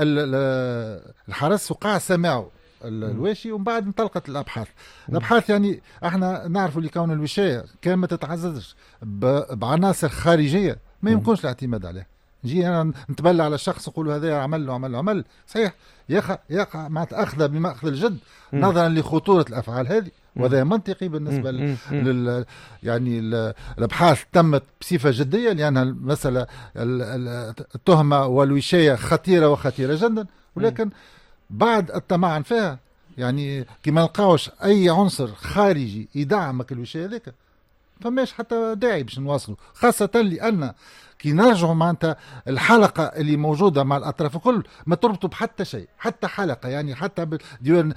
[SPEAKER 6] الحرس وقع سماعه الواشي، ومن بعد انطلقت الابحاث. الابحاث يعني احنا نعرفوا اللي كون الوشايه كان ما تتعززش بعناصر خارجيه ما يمكنش الاعتماد عليها. نجي انا نتبلى على الشخص نقول هذا عمل له عمل له عمل صحيح، يقع يقع مع اخذ بماخذ الجد نظرا لخطوره الافعال هذه، وهذا منطقي بالنسبه لل يعني الابحاث تمت بصفه جديه، لان المساله التهمه والوشايه خطيره وخطيره جدا، ولكن بعد التمعن فيها يعني كما نلقاوش اي عنصر خارجي يدعمك الوشايه هذيك فماش حتى داعي باش نواصلوا، خاصه لان كي نرجعوا معناتها الحلقه اللي موجوده مع الاطراف الكل ما تربطوا بحتى شيء، حتى حلقه يعني حتى بالديوان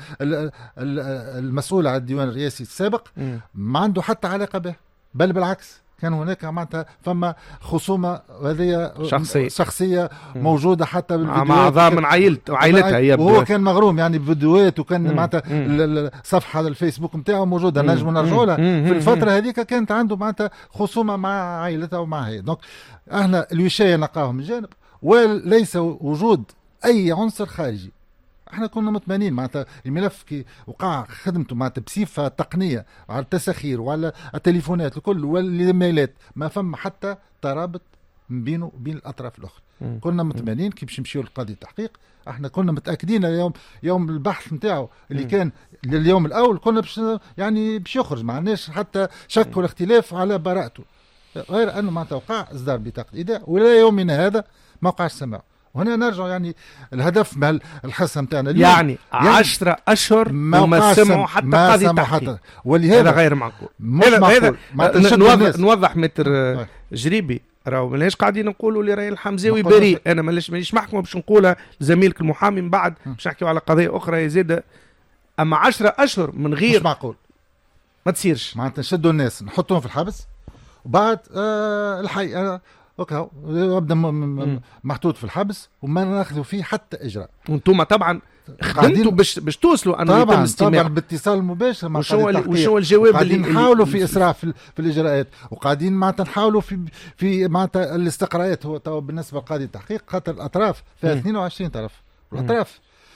[SPEAKER 6] المسؤول عن الديوان الرئاسي السابق ما عنده حتى علاقه به، بل بالعكس كان هناك معناتها فما خصومه هذه
[SPEAKER 2] شخصيه
[SPEAKER 6] شخصيه موجوده حتى
[SPEAKER 2] مع اعضاء من عائلته وعائلتها هي،
[SPEAKER 6] وهو كان مغروم يعني بفيديوهات، وكان معناتها الصفحه الفيسبوك نتاعو موجوده نجم نرجعوا لها في الفتره هذيك كانت عنده معناتها خصومه مع عائلتها ومع هي. دونك احنا الوشايه نلقاهم من جانب، وليس وجود اي عنصر خارجي. احنا كنا مطمئنين معناتها الملف كي وقع خدمته معناتها بصفه تقنيه على التسخير وعلى التليفونات الكل والايميلات، ما فما حتى ترابط من بينه وبين الاطراف الاخرى. م. كنا مطمئنين كي باش نمشيو لقاضي التحقيق، احنا كنا متاكدين اليوم يوم البحث نتاعو اللي م. كان لليوم الاول كنا باش يعني باش يخرج، ما عندناش حتى شك ولا اختلاف على براءته، غير انه معناتها وقع اصدار بطاقه ايداع ولا يومنا هذا ما وقعش سماع. وهنا نرجع يعني الهدف من الحصه نتاعنا
[SPEAKER 2] يعني, يعني عشرة اشهر وما سمعوا حتى قاضي التحقيق، ولهذا غير معقول. هذا نوضح, نوضح متر جريبي راهو ماناش قاعدين نقولوا لراي الحمزاوي بريء، انا مانيش مانيش محكمه باش نقولها لزميلك المحامي من بعد باش نحكيو على قضيه اخرى زاده. اما عشرة اشهر من غير
[SPEAKER 6] مش معقول،
[SPEAKER 2] ما تصيرش.
[SPEAKER 6] معناتها نشدوا الناس نحطوهم في الحبس وبعد آه الحي انا اوكي يبدا محطوط في الحبس وما ناخذوا فيه حتى اجراء.
[SPEAKER 2] وانتم طبعا خدمتوا باش باش توصلوا انه يتم الاستماع
[SPEAKER 6] طبعا باتصال مباشر مع
[SPEAKER 2] وشو وشو الجواب
[SPEAKER 6] اللي نحاولوا في اسراع في, في الاجراءات، وقاعدين معناتها نحاولوا في في معناتها الاستقراءات. هو تو بالنسبه لقاضي التحقيق خاطر الاطراف فيها اثنين وعشرين طرف، والاطراف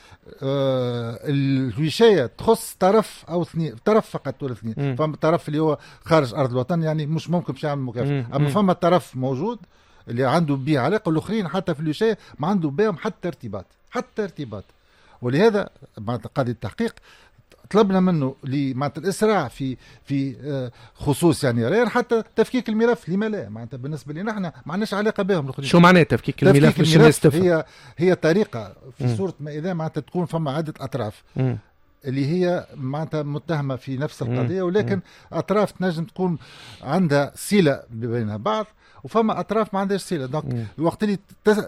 [SPEAKER 6] آه الوشايه تخص طرف او اثنين، طرف فقط ولا اثنين. فما الطرف اللي هو خارج ارض الوطن يعني مش ممكن باش يعمل مكافحه، اما فما طرف موجود اللي عنده به علاقه، والاخرين حتى في الوشايه ما عنده بهم حتى ارتباط حتى ارتباط. ولهذا معناتها قاضي التحقيق طلبنا منه معناتها الاسراع في في خصوص يعني غير حتى تفكيك الملف. لما لا؟ معناتها بالنسبه لنا احنا ما عندناش علاقه بهم.
[SPEAKER 2] شو معناه تفكيك الملف؟
[SPEAKER 6] تفكيك الملف هي هي طريقه في م. صوره ما اذا معناتها تكون فما عده اطراف م. اللي هي معناتها متهمه في نفس القضيه، ولكن م. اطراف تنجم تكون عندها صله بينها بعض، وفما اطراف ما عندهاش صله. دونك الوقت اللي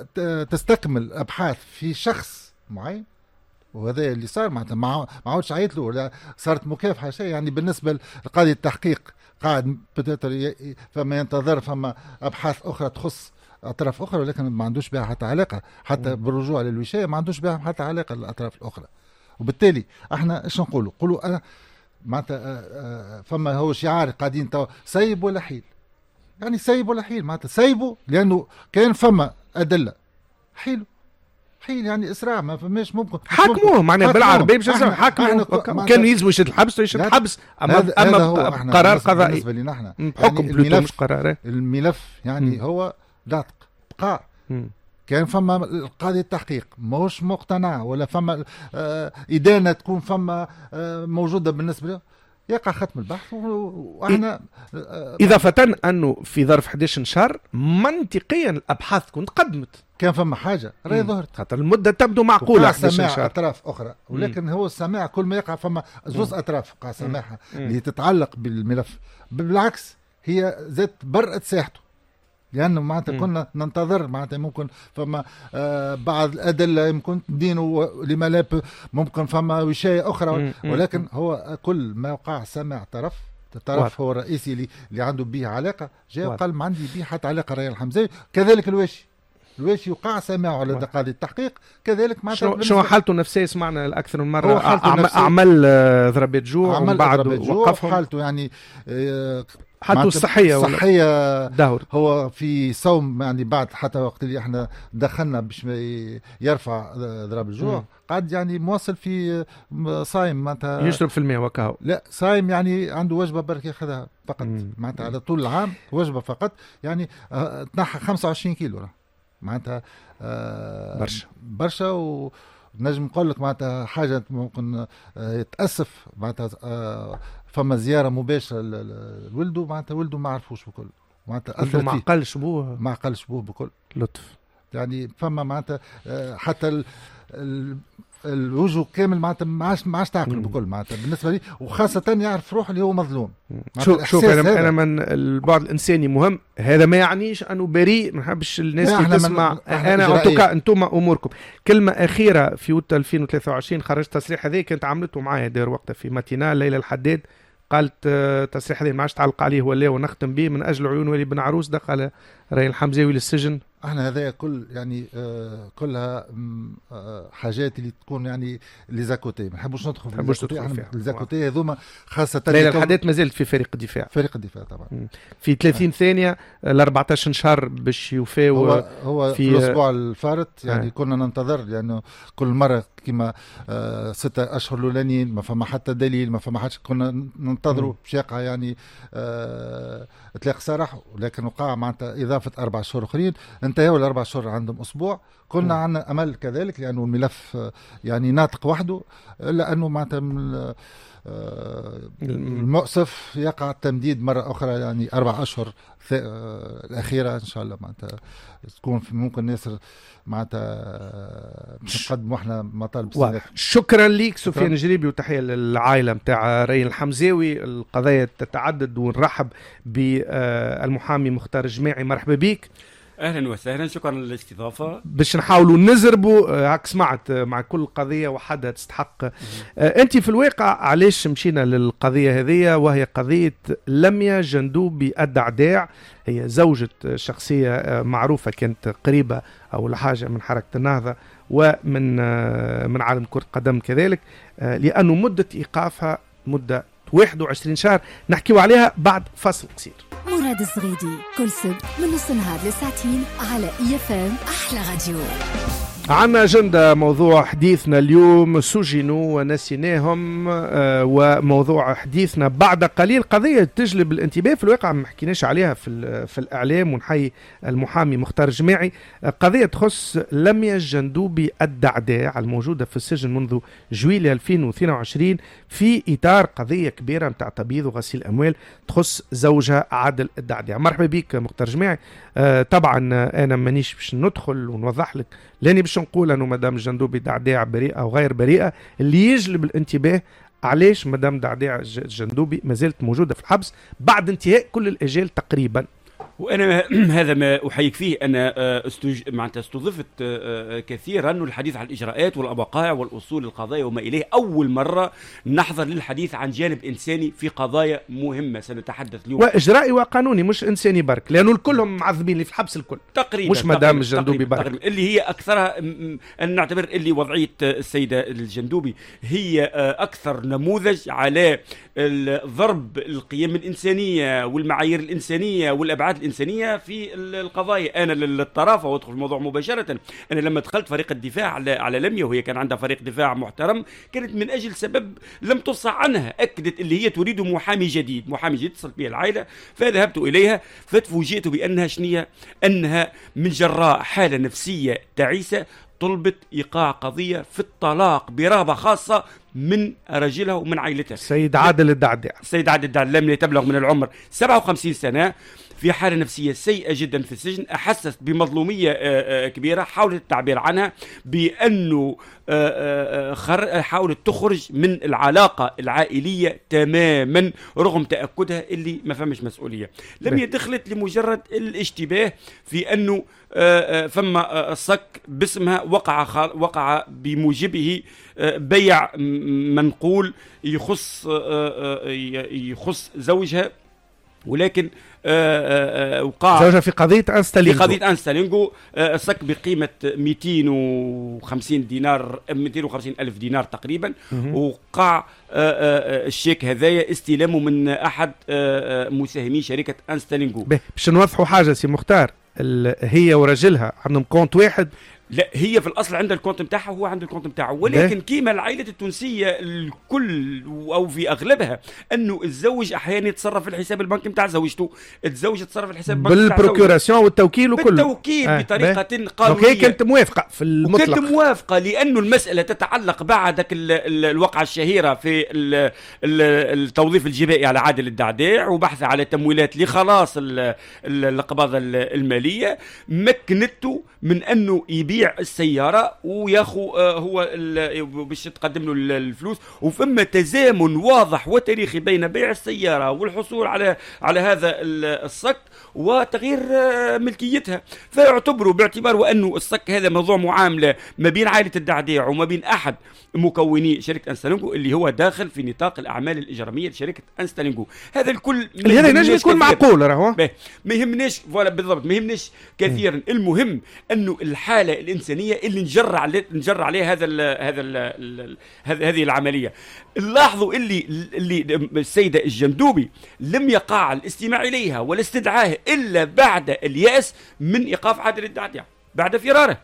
[SPEAKER 6] تستكمل ابحاث في شخص معين، وهذا اللي صار معناتها ما عاودش عيط له ولا صارت مكافحه شيء. يعني بالنسبه لقاضي التحقيق قاعد فما ينتظر فما ابحاث اخرى تخص اطراف اخرى، ولكن ما عندوش بها حتى علاقه، حتى بالرجوع للوشايه ما عندوش بها حتى علاقه للاطراف الاخرى. وبالتالي احنا ايش نقولوا؟ نقولوا انا معناتها فما هو شعار قاعدين تو سيب ولا حيل، يعني سيب ولا حيل. معناتها سيبوا لانه كان فما ادله، حيلوا حيل يعني اسراع ما فماش ممكن
[SPEAKER 2] حاكموه معناها بالعربي باش حاكموه. كان يلزم يشد الحبس يشد الحبس، اما
[SPEAKER 6] هذا
[SPEAKER 2] اما
[SPEAKER 6] هو
[SPEAKER 2] قرار قضائي
[SPEAKER 6] بالنسبه لنا احنا
[SPEAKER 2] حكم يعني الملف مش قرار.
[SPEAKER 6] الملف يعني م. هو داتق بقاء. م. كان فما القاضي التحقيق مش مقتنع ولا فما آه ادانه تكون فما آه موجوده بالنسبه له، يقع ختم البحث. واحنا
[SPEAKER 2] اضافه انه في ظرف احد عشر شهر منطقيا الابحاث تكون تقدمت،
[SPEAKER 6] كان فما حاجه راهي ظهرت،
[SPEAKER 2] خاطر المده تبدو معقوله.
[SPEAKER 6] سماع اطراف اخرى، ولكن مم. هو السماع كل ما يقع فما زوز اطراف وقع سماعها اللي تتعلق بالملف. بالعكس هي ذات برأت ساحته، لانه معناتها كنا ننتظر معناتها ممكن فما آه بعض الادله يمكن دينه لما لا ممكن فما وشايه اخرى، ولكن هو كل ما وقع سماع طرف الطرف هو الرئيسي اللي, اللي عنده به علاقه، جاء وقال ما عندي به حتى علاقه راي الحمزاوي. كذلك الواشي الواشي يوقع سماعه على قاضي التحقيق كذلك. معناتها
[SPEAKER 2] شو حالته النفسيه سمعنا اكثر من مره اعمال ضربات جوع ومن بعد وقفهم حالته
[SPEAKER 6] يعني آه
[SPEAKER 2] حالته الصحيه
[SPEAKER 6] صحيه دهور. هو في صوم يعني بعد حتى وقت اللي احنا دخلنا باش يرفع ضرب الجوع قاعد يعني مواصل في صايم معناتها
[SPEAKER 2] يشرب في الماء وكاو.
[SPEAKER 6] لا صايم يعني عنده وجبه برك ياخذها فقط معناتها على طول العام وجبه فقط، يعني اه تنحى خمسة وعشرين كيلو معناتها اه
[SPEAKER 2] برشا
[SPEAKER 6] برشا. و نجم نقول لك معناتها حاجه ممكن يتاسف معناتها آه فما زياره مباشره لولده معناتها ولده ما عرفوش بكل
[SPEAKER 2] معناتها اثر ما عقلش بوه
[SPEAKER 6] ما عقلش بوه بكل
[SPEAKER 2] لطف.
[SPEAKER 6] يعني فما معناتها آه حتى ال ال الوجه كامل معناتها ما عادش ما عادش تعقل بكل معناتها بالنسبه لي، وخاصه يعرف روحه اللي هو مظلوم.
[SPEAKER 2] شوف شوف انا انا من البعد الانساني مهم، هذا ما يعنيش انه بريء. ما نحبش الناس اللي تسمع. انا اتوقع انتم اموركم. كلمه اخيره في اوت ألفين وثلاثة وعشرين خرج تصريح هذا كانت عملته معايا داير وقتها في ماتينا ليلى الحداد، قالت تصريح هذا ما عادش تعلق عليه ولا ونختم به من اجل عيون ولي بن عروس دخل راي الحمزاوي للسجن؟
[SPEAKER 6] احنا هذا كل يعني آه كلها آه حاجات اللي تكون يعني ليزاكوتي، ما نحبوش ندخل في ليزاكوتي. ليزاكوتي هذوما خاصه
[SPEAKER 2] ليلى الحداد ما زالت في فريق الدفاع.
[SPEAKER 6] فريق الدفاع طبعا
[SPEAKER 2] م. في ثلاثين آه. ثانيه ل أربعة عشر شهر باش يوفاو.
[SPEAKER 6] هو هو في, في الاسبوع الفارط يعني آه. كنا ننتظر لانه يعني كل مره كما آه ستة اشهر الاولانيين ما فما حتى دليل، ما فما حتى كنا ننتظروا باش يقع يعني آه اطلاق سراح، ولكن وقع معناتها اضافه اربع شهور اخرين، انتهوا الاربع شهور عندهم اسبوع. كنا عندنا امل كذلك لانه الملف يعني ناطق وحده، الا انه معناتها المؤسف يقع التمديد مره اخرى يعني اربع اشهر الاخيره ان شاء الله معناتها تكون ممكن ناصر معناتها باش نقدموا احنا مطالب السنة.
[SPEAKER 2] شكرا ليك سفيان جريبي، وتحيه للعائله نتاع ري الحمزاوي. القضايا تتعدد ونرحب بالمحامي مختار جماعي، مرحبا بك.
[SPEAKER 7] اهلا وسهلا، شكرا للاستضافه.
[SPEAKER 2] باش نحاولوا نزربوا هاك سمعت مع كل قضيه وحدها تستحق. انت في الواقع علاش مشينا للقضيه هذه، وهي قضيه لميا جندوبي الدعداع، هي زوجة شخصيه معروفه كانت قريبه او لحاجه من حركه النهضه ومن من عالم كره القدم كذلك، لانه مده ايقافها مده واحد وعشرين شهر. نحكيوا عليها بعد فصل قصير.
[SPEAKER 1] مراد الزغيدي كل سبت من نص النهار لساعتين على إي إف إم أحلى راديو.
[SPEAKER 2] عنا أجندة موضوع حديثنا اليوم سجنوا ونسيناهم، آه وموضوع حديثنا بعد قليل قضية تجلب الانتباه في الواقع ما حكيناش عليها في, في الإعلام، ونحيي المحامي مختار جماعي. آه قضية تخص لميا الجندوبي الدعداع الموجودة في السجن منذ جويلية ألفين واثنين وعشرين في إطار قضية كبيرة متاع تبييض وغسيل أموال تخص زوجها عادل الدعداع. مرحبا بك مختار جماعي. آه طبعا أنا مانيش باش ندخل ونوضح لك، لاني باش نقول انه مدام الجندوبي دعداع بريئه او غير بريئه. اللي يجلب الانتباه علاش مدام دعداع الجندوبي ما زالت موجوده في الحبس بعد انتهاء كل الاجال تقريبا.
[SPEAKER 7] وانا هذا ما احييك فيه. انا استج... معناتها استضفت كثيرا الحديث عن الاجراءات والوقائع والاصول القضايا وما اليه. اول مره نحضر للحديث عن جانب انساني في قضايا مهمه سنتحدث اليوم،
[SPEAKER 2] واجرائي وقانوني مش انساني برك، لانه الكلهم معذبين اللي في الحبس الكل
[SPEAKER 7] تقريبا،
[SPEAKER 2] مش مدام الجندوبي برك
[SPEAKER 7] تقريبا. اللي هي اكثرها ان نعتبر اللي وضعيه السيده الجندوبي هي اكثر نموذج على ضرب القيم الانسانيه والمعايير الانسانيه والابعاد الإنسانية في القضايا. أنا للطرافة وأدخل في الموضوع مباشرة، أنا لما دخلت فريق الدفاع على على لميا وهي كان عندها فريق دفاع محترم، كانت من أجل سبب لم تفصح عنها، أكدت اللي هي تريد محامي جديد، محامي جديد اتصلت بها العائلة، فذهبت إليها فتفوجئت بأنها شنية، أنها من جراء حالة نفسية تعيسة طلبت إيقاع قضية في الطلاق برغبة خاصة من رجلها ومن عائلتها.
[SPEAKER 2] السيد عادل الدعداع
[SPEAKER 7] السيد عادل الدعداع لم تبلغ من العمر سبعة وخمسين سنة، في حالة نفسية سيئة جدا في السجن، أحست بمظلومية كبيرة، حاولت التعبير عنها بأنه حاولت تخرج من العلاقة العائلية تماما رغم تأكدها اللي ما فهمش مسؤولية. لم يدخلت لمجرد الاشتباه في أنه فما صك باسمها وقع وقع بموجبه بيع منقول يخص يخص زوجها، ولكن آآ آآ وقع
[SPEAKER 2] زوجها في قضية أنستالينغو.
[SPEAKER 7] في قضية أنستالينغو صك بقيمة مئتين وخمسين دينار مئتين وخمسين ألف دينار تقريبا. وقع الشيك هذايا استلامه من أحد مساهمين شركة أنستالينغو.
[SPEAKER 2] باش نوضحوا حاجة سي مختار، هي ورجلها عندهم كونت واحد.
[SPEAKER 7] لا، هي في الأصل عندها الكونت متاعها وهو عنده الكونت متاعه، ولكن كيما العائلة التونسية الكل أو في أغلبها أنه الزوج أحيانا يتصرف في الحساب البنكي متاع زوجته، الزوج يتصرف في الحساب البنكي متاع
[SPEAKER 2] بالبروكوراسيون والتوكيل وكل
[SPEAKER 7] بالتوكيل آه. بطريقة قانونية.
[SPEAKER 2] هي كانت موافقة في المطلق،
[SPEAKER 7] كانت موافقة لأنه المسألة تتعلق بعدك الوقعة الشهيرة في التوظيف الجبائي على عادل الدعداع وبحث على تمويلات لخلاص القبضة المالية، مكنته من أنه يبيع يبيع السياره وياخو هو باش تقدم له الفلوس. وفما تزامن واضح وتاريخي بين بيع السياره والحصول على على هذا الصك وتغيير ملكيتها. فيعتبروا باعتبار انه الصك هذا موضوع معامله ما بين عائله الدعديع وما بين احد مكوني شركه انستالينكو اللي هو داخل في نطاق الاعمال الاجراميه لشركه انستالينكو. هذا الكل
[SPEAKER 2] اللي هذا ينجم يكون معقول راهو
[SPEAKER 7] ما يهمناش فوالا بالضبط ما يهمناش كثيرا. المهم انه الحاله الانسانيه اللي نجر عليه نجر عليها هذا ال هذا ال هذه العمليه. لاحظوا اللي اللي السيده الجندوبي لم يقع الاستماع اليها ولا استدعاه الا بعد الياس من ايقاف عادل الدعديع بعد فراره.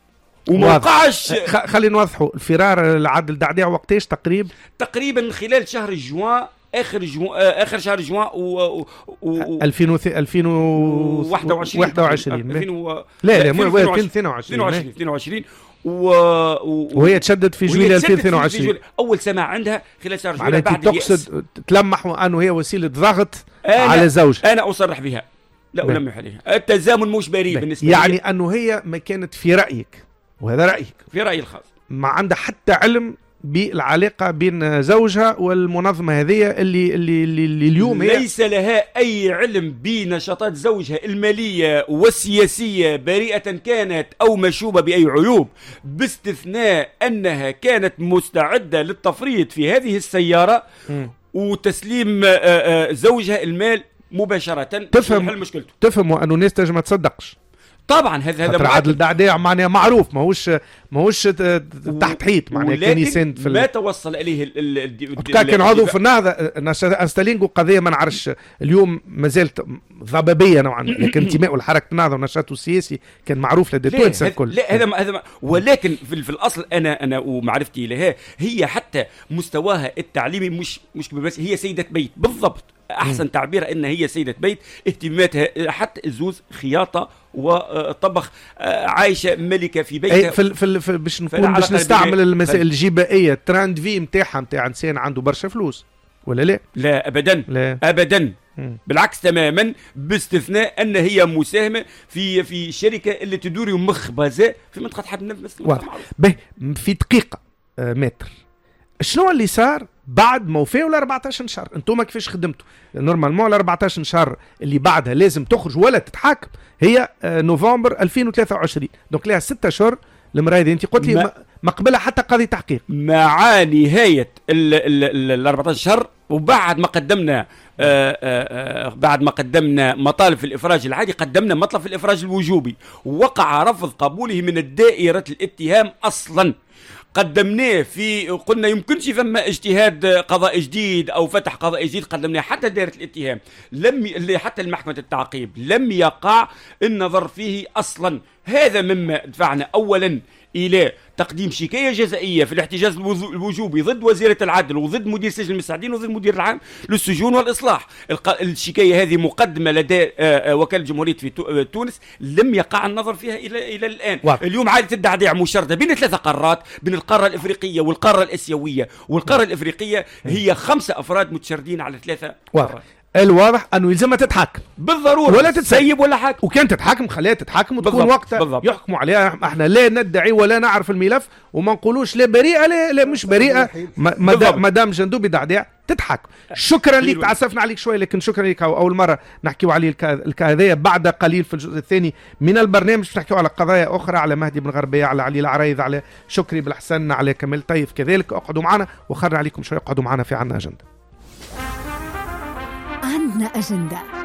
[SPEAKER 7] وما وقعش.
[SPEAKER 2] خلينا نوضحوا الفرار لعادل الدعديع وقتاش تقريبا؟
[SPEAKER 7] تقريبا خلال شهر جوان اخر جوان اخر شهر جوان و,
[SPEAKER 2] و... ألفين وواحد وعشرين ألفين و... لا لا مو ألفين واثنين وعشرين
[SPEAKER 7] اثنين وعشرين و...
[SPEAKER 2] و... وهي تشدد في جويلية ألفين واثنين وعشرين.
[SPEAKER 7] اول سماع عندها خلال شهر جويلية بعد
[SPEAKER 2] تقصد تلمح انه هي وسيله ضغط على زوجها.
[SPEAKER 7] انا اصرح بها لا ألمح عليها. التزامن مش بريء بالنسبه
[SPEAKER 2] يعني لي. انه هي ما كانت في رايك وهذا رايك
[SPEAKER 7] في رايي الخاص
[SPEAKER 2] ما عندها حتى علم بالعلاقه بين زوجها والمنظمه هذه اللي اللي, اللي, اللي اليوم هي
[SPEAKER 7] ليس لها اي علم بنشاطات زوجها الماليه والسياسيه بريئه كانت او مشوبه باي عيوب، باستثناء انها كانت مستعده للتفريط في هذه السياره م. وتسليم زوجها المال مباشره.
[SPEAKER 2] تفهم مشكلته تفهم انه الناس تجي ما تصدقش
[SPEAKER 7] طبعا. هذا هذا
[SPEAKER 2] عادل الدعديع معناه معروف ماهوش ماهوش تحت حيط معناه كان يسند في
[SPEAKER 7] ما توصل اليه
[SPEAKER 2] كان عضو في النهضه انستالينكو قضيه ما نعرفش اليوم ما زالت ضبابيه نوعا ما، لكن انتمائه لحركه النهضه ونشاطه السياسي كان معروف لدى التوانسه الكل.
[SPEAKER 7] لا هذا هذا ولكن في, في الاصل انا انا ومعرفتي لها هي حتى مستواها التعليمي مش مش بس هي سيده بيت بالضبط. احسن تعبير ان هي سيده بيت، اهتماماتها حتى الزوز خياطه وطبخ، عايشه ملكه في بيتها.
[SPEAKER 2] في في, في باش نكون باش نستعمل المسائل الجبائيه التراند في نتاعها نتاع انسان عنده برشا فلوس ولا لا؟
[SPEAKER 7] لا ابدا
[SPEAKER 2] لا.
[SPEAKER 7] ابدا م. بالعكس تماما، باستثناء ان هي مساهمه في في شركه اللي تدور مخبزه في منطقه حب النفس.
[SPEAKER 2] به في دقيقه آه متر شنو اللي صار بعد ما وفاوا ل أربعطاش شهر؟ انتم كيفاش خدمتوا؟ نورمالمون ال أربعطاش شهر اللي بعدها لازم تخرج ولا تتحاكم هي آه نوفمبر ألفين وثلاثة وعشرين، دونك لها ستة اشهر المرايه دي. انت قلت لي ما, ما قبلها حتى قاضي تحقيق
[SPEAKER 7] مع نهايه ال أربعطاش شهر، وبعد ما قدمنا آآ آآ بعد ما قدمنا مطالب في الافراج العادي قدمنا مطلب في الافراج الوجوبي، ووقع رفض قبوله من الدائره الاتهام اصلا. قدمناه في قلنا يمكنش فما اجتهاد قضاء جديد او فتح قضاء جديد، قدمناه حتى دائره الاتهام لم حتى المحكمه التعقيب لم يقع النظر فيه اصلا. هذا مما دفعنا اولا الى تقديم شكايه جزائيه في الاحتجاز الوجوبي ضد وزيره العدل وضد مدير سجن المساعدين وضد المدير العام للسجون والاصلاح. الشكايه هذه مقدمه لدى وكاله جمهوريه في تونس، لم يقع النظر فيها الى الى الان.
[SPEAKER 2] واضح.
[SPEAKER 7] اليوم عائله الدعديع مشرده بين ثلاثه قارات، بين القاره الافريقيه والقاره الاسيويه والقاره الافريقيه، هي خمسه افراد متشردين على ثلاثه قارات.
[SPEAKER 2] الواضح انه يلزمها تتحاكم
[SPEAKER 7] بالضروره
[SPEAKER 2] ولا تتسيب
[SPEAKER 7] ولا حاكم،
[SPEAKER 2] وكان تتحاكم خليها تتحاكم وتكون وقتها يحكموا عليها. احنا لا ندعي ولا نعرف الملف وما نقولوش لا بريئه لا, لا مش بريئه، مدام جندوبي دعديع تتحكم. شكرا لك، تعسفنا عليك شوي لكن شكرا لك. اول مره نحكيو عليه الكهذيه، بعد قليل في الجزء الثاني من البرنامج نحكيو على قضايا اخرى، على مهدي بن غربيه، على علي العرايض، على شكري بالحسن، على كمال طيف كذلك. اقعدوا معنا وخرنا عليكم شوي، اقعدوا معنا في عنا اجنده.
[SPEAKER 1] عندنا أجندة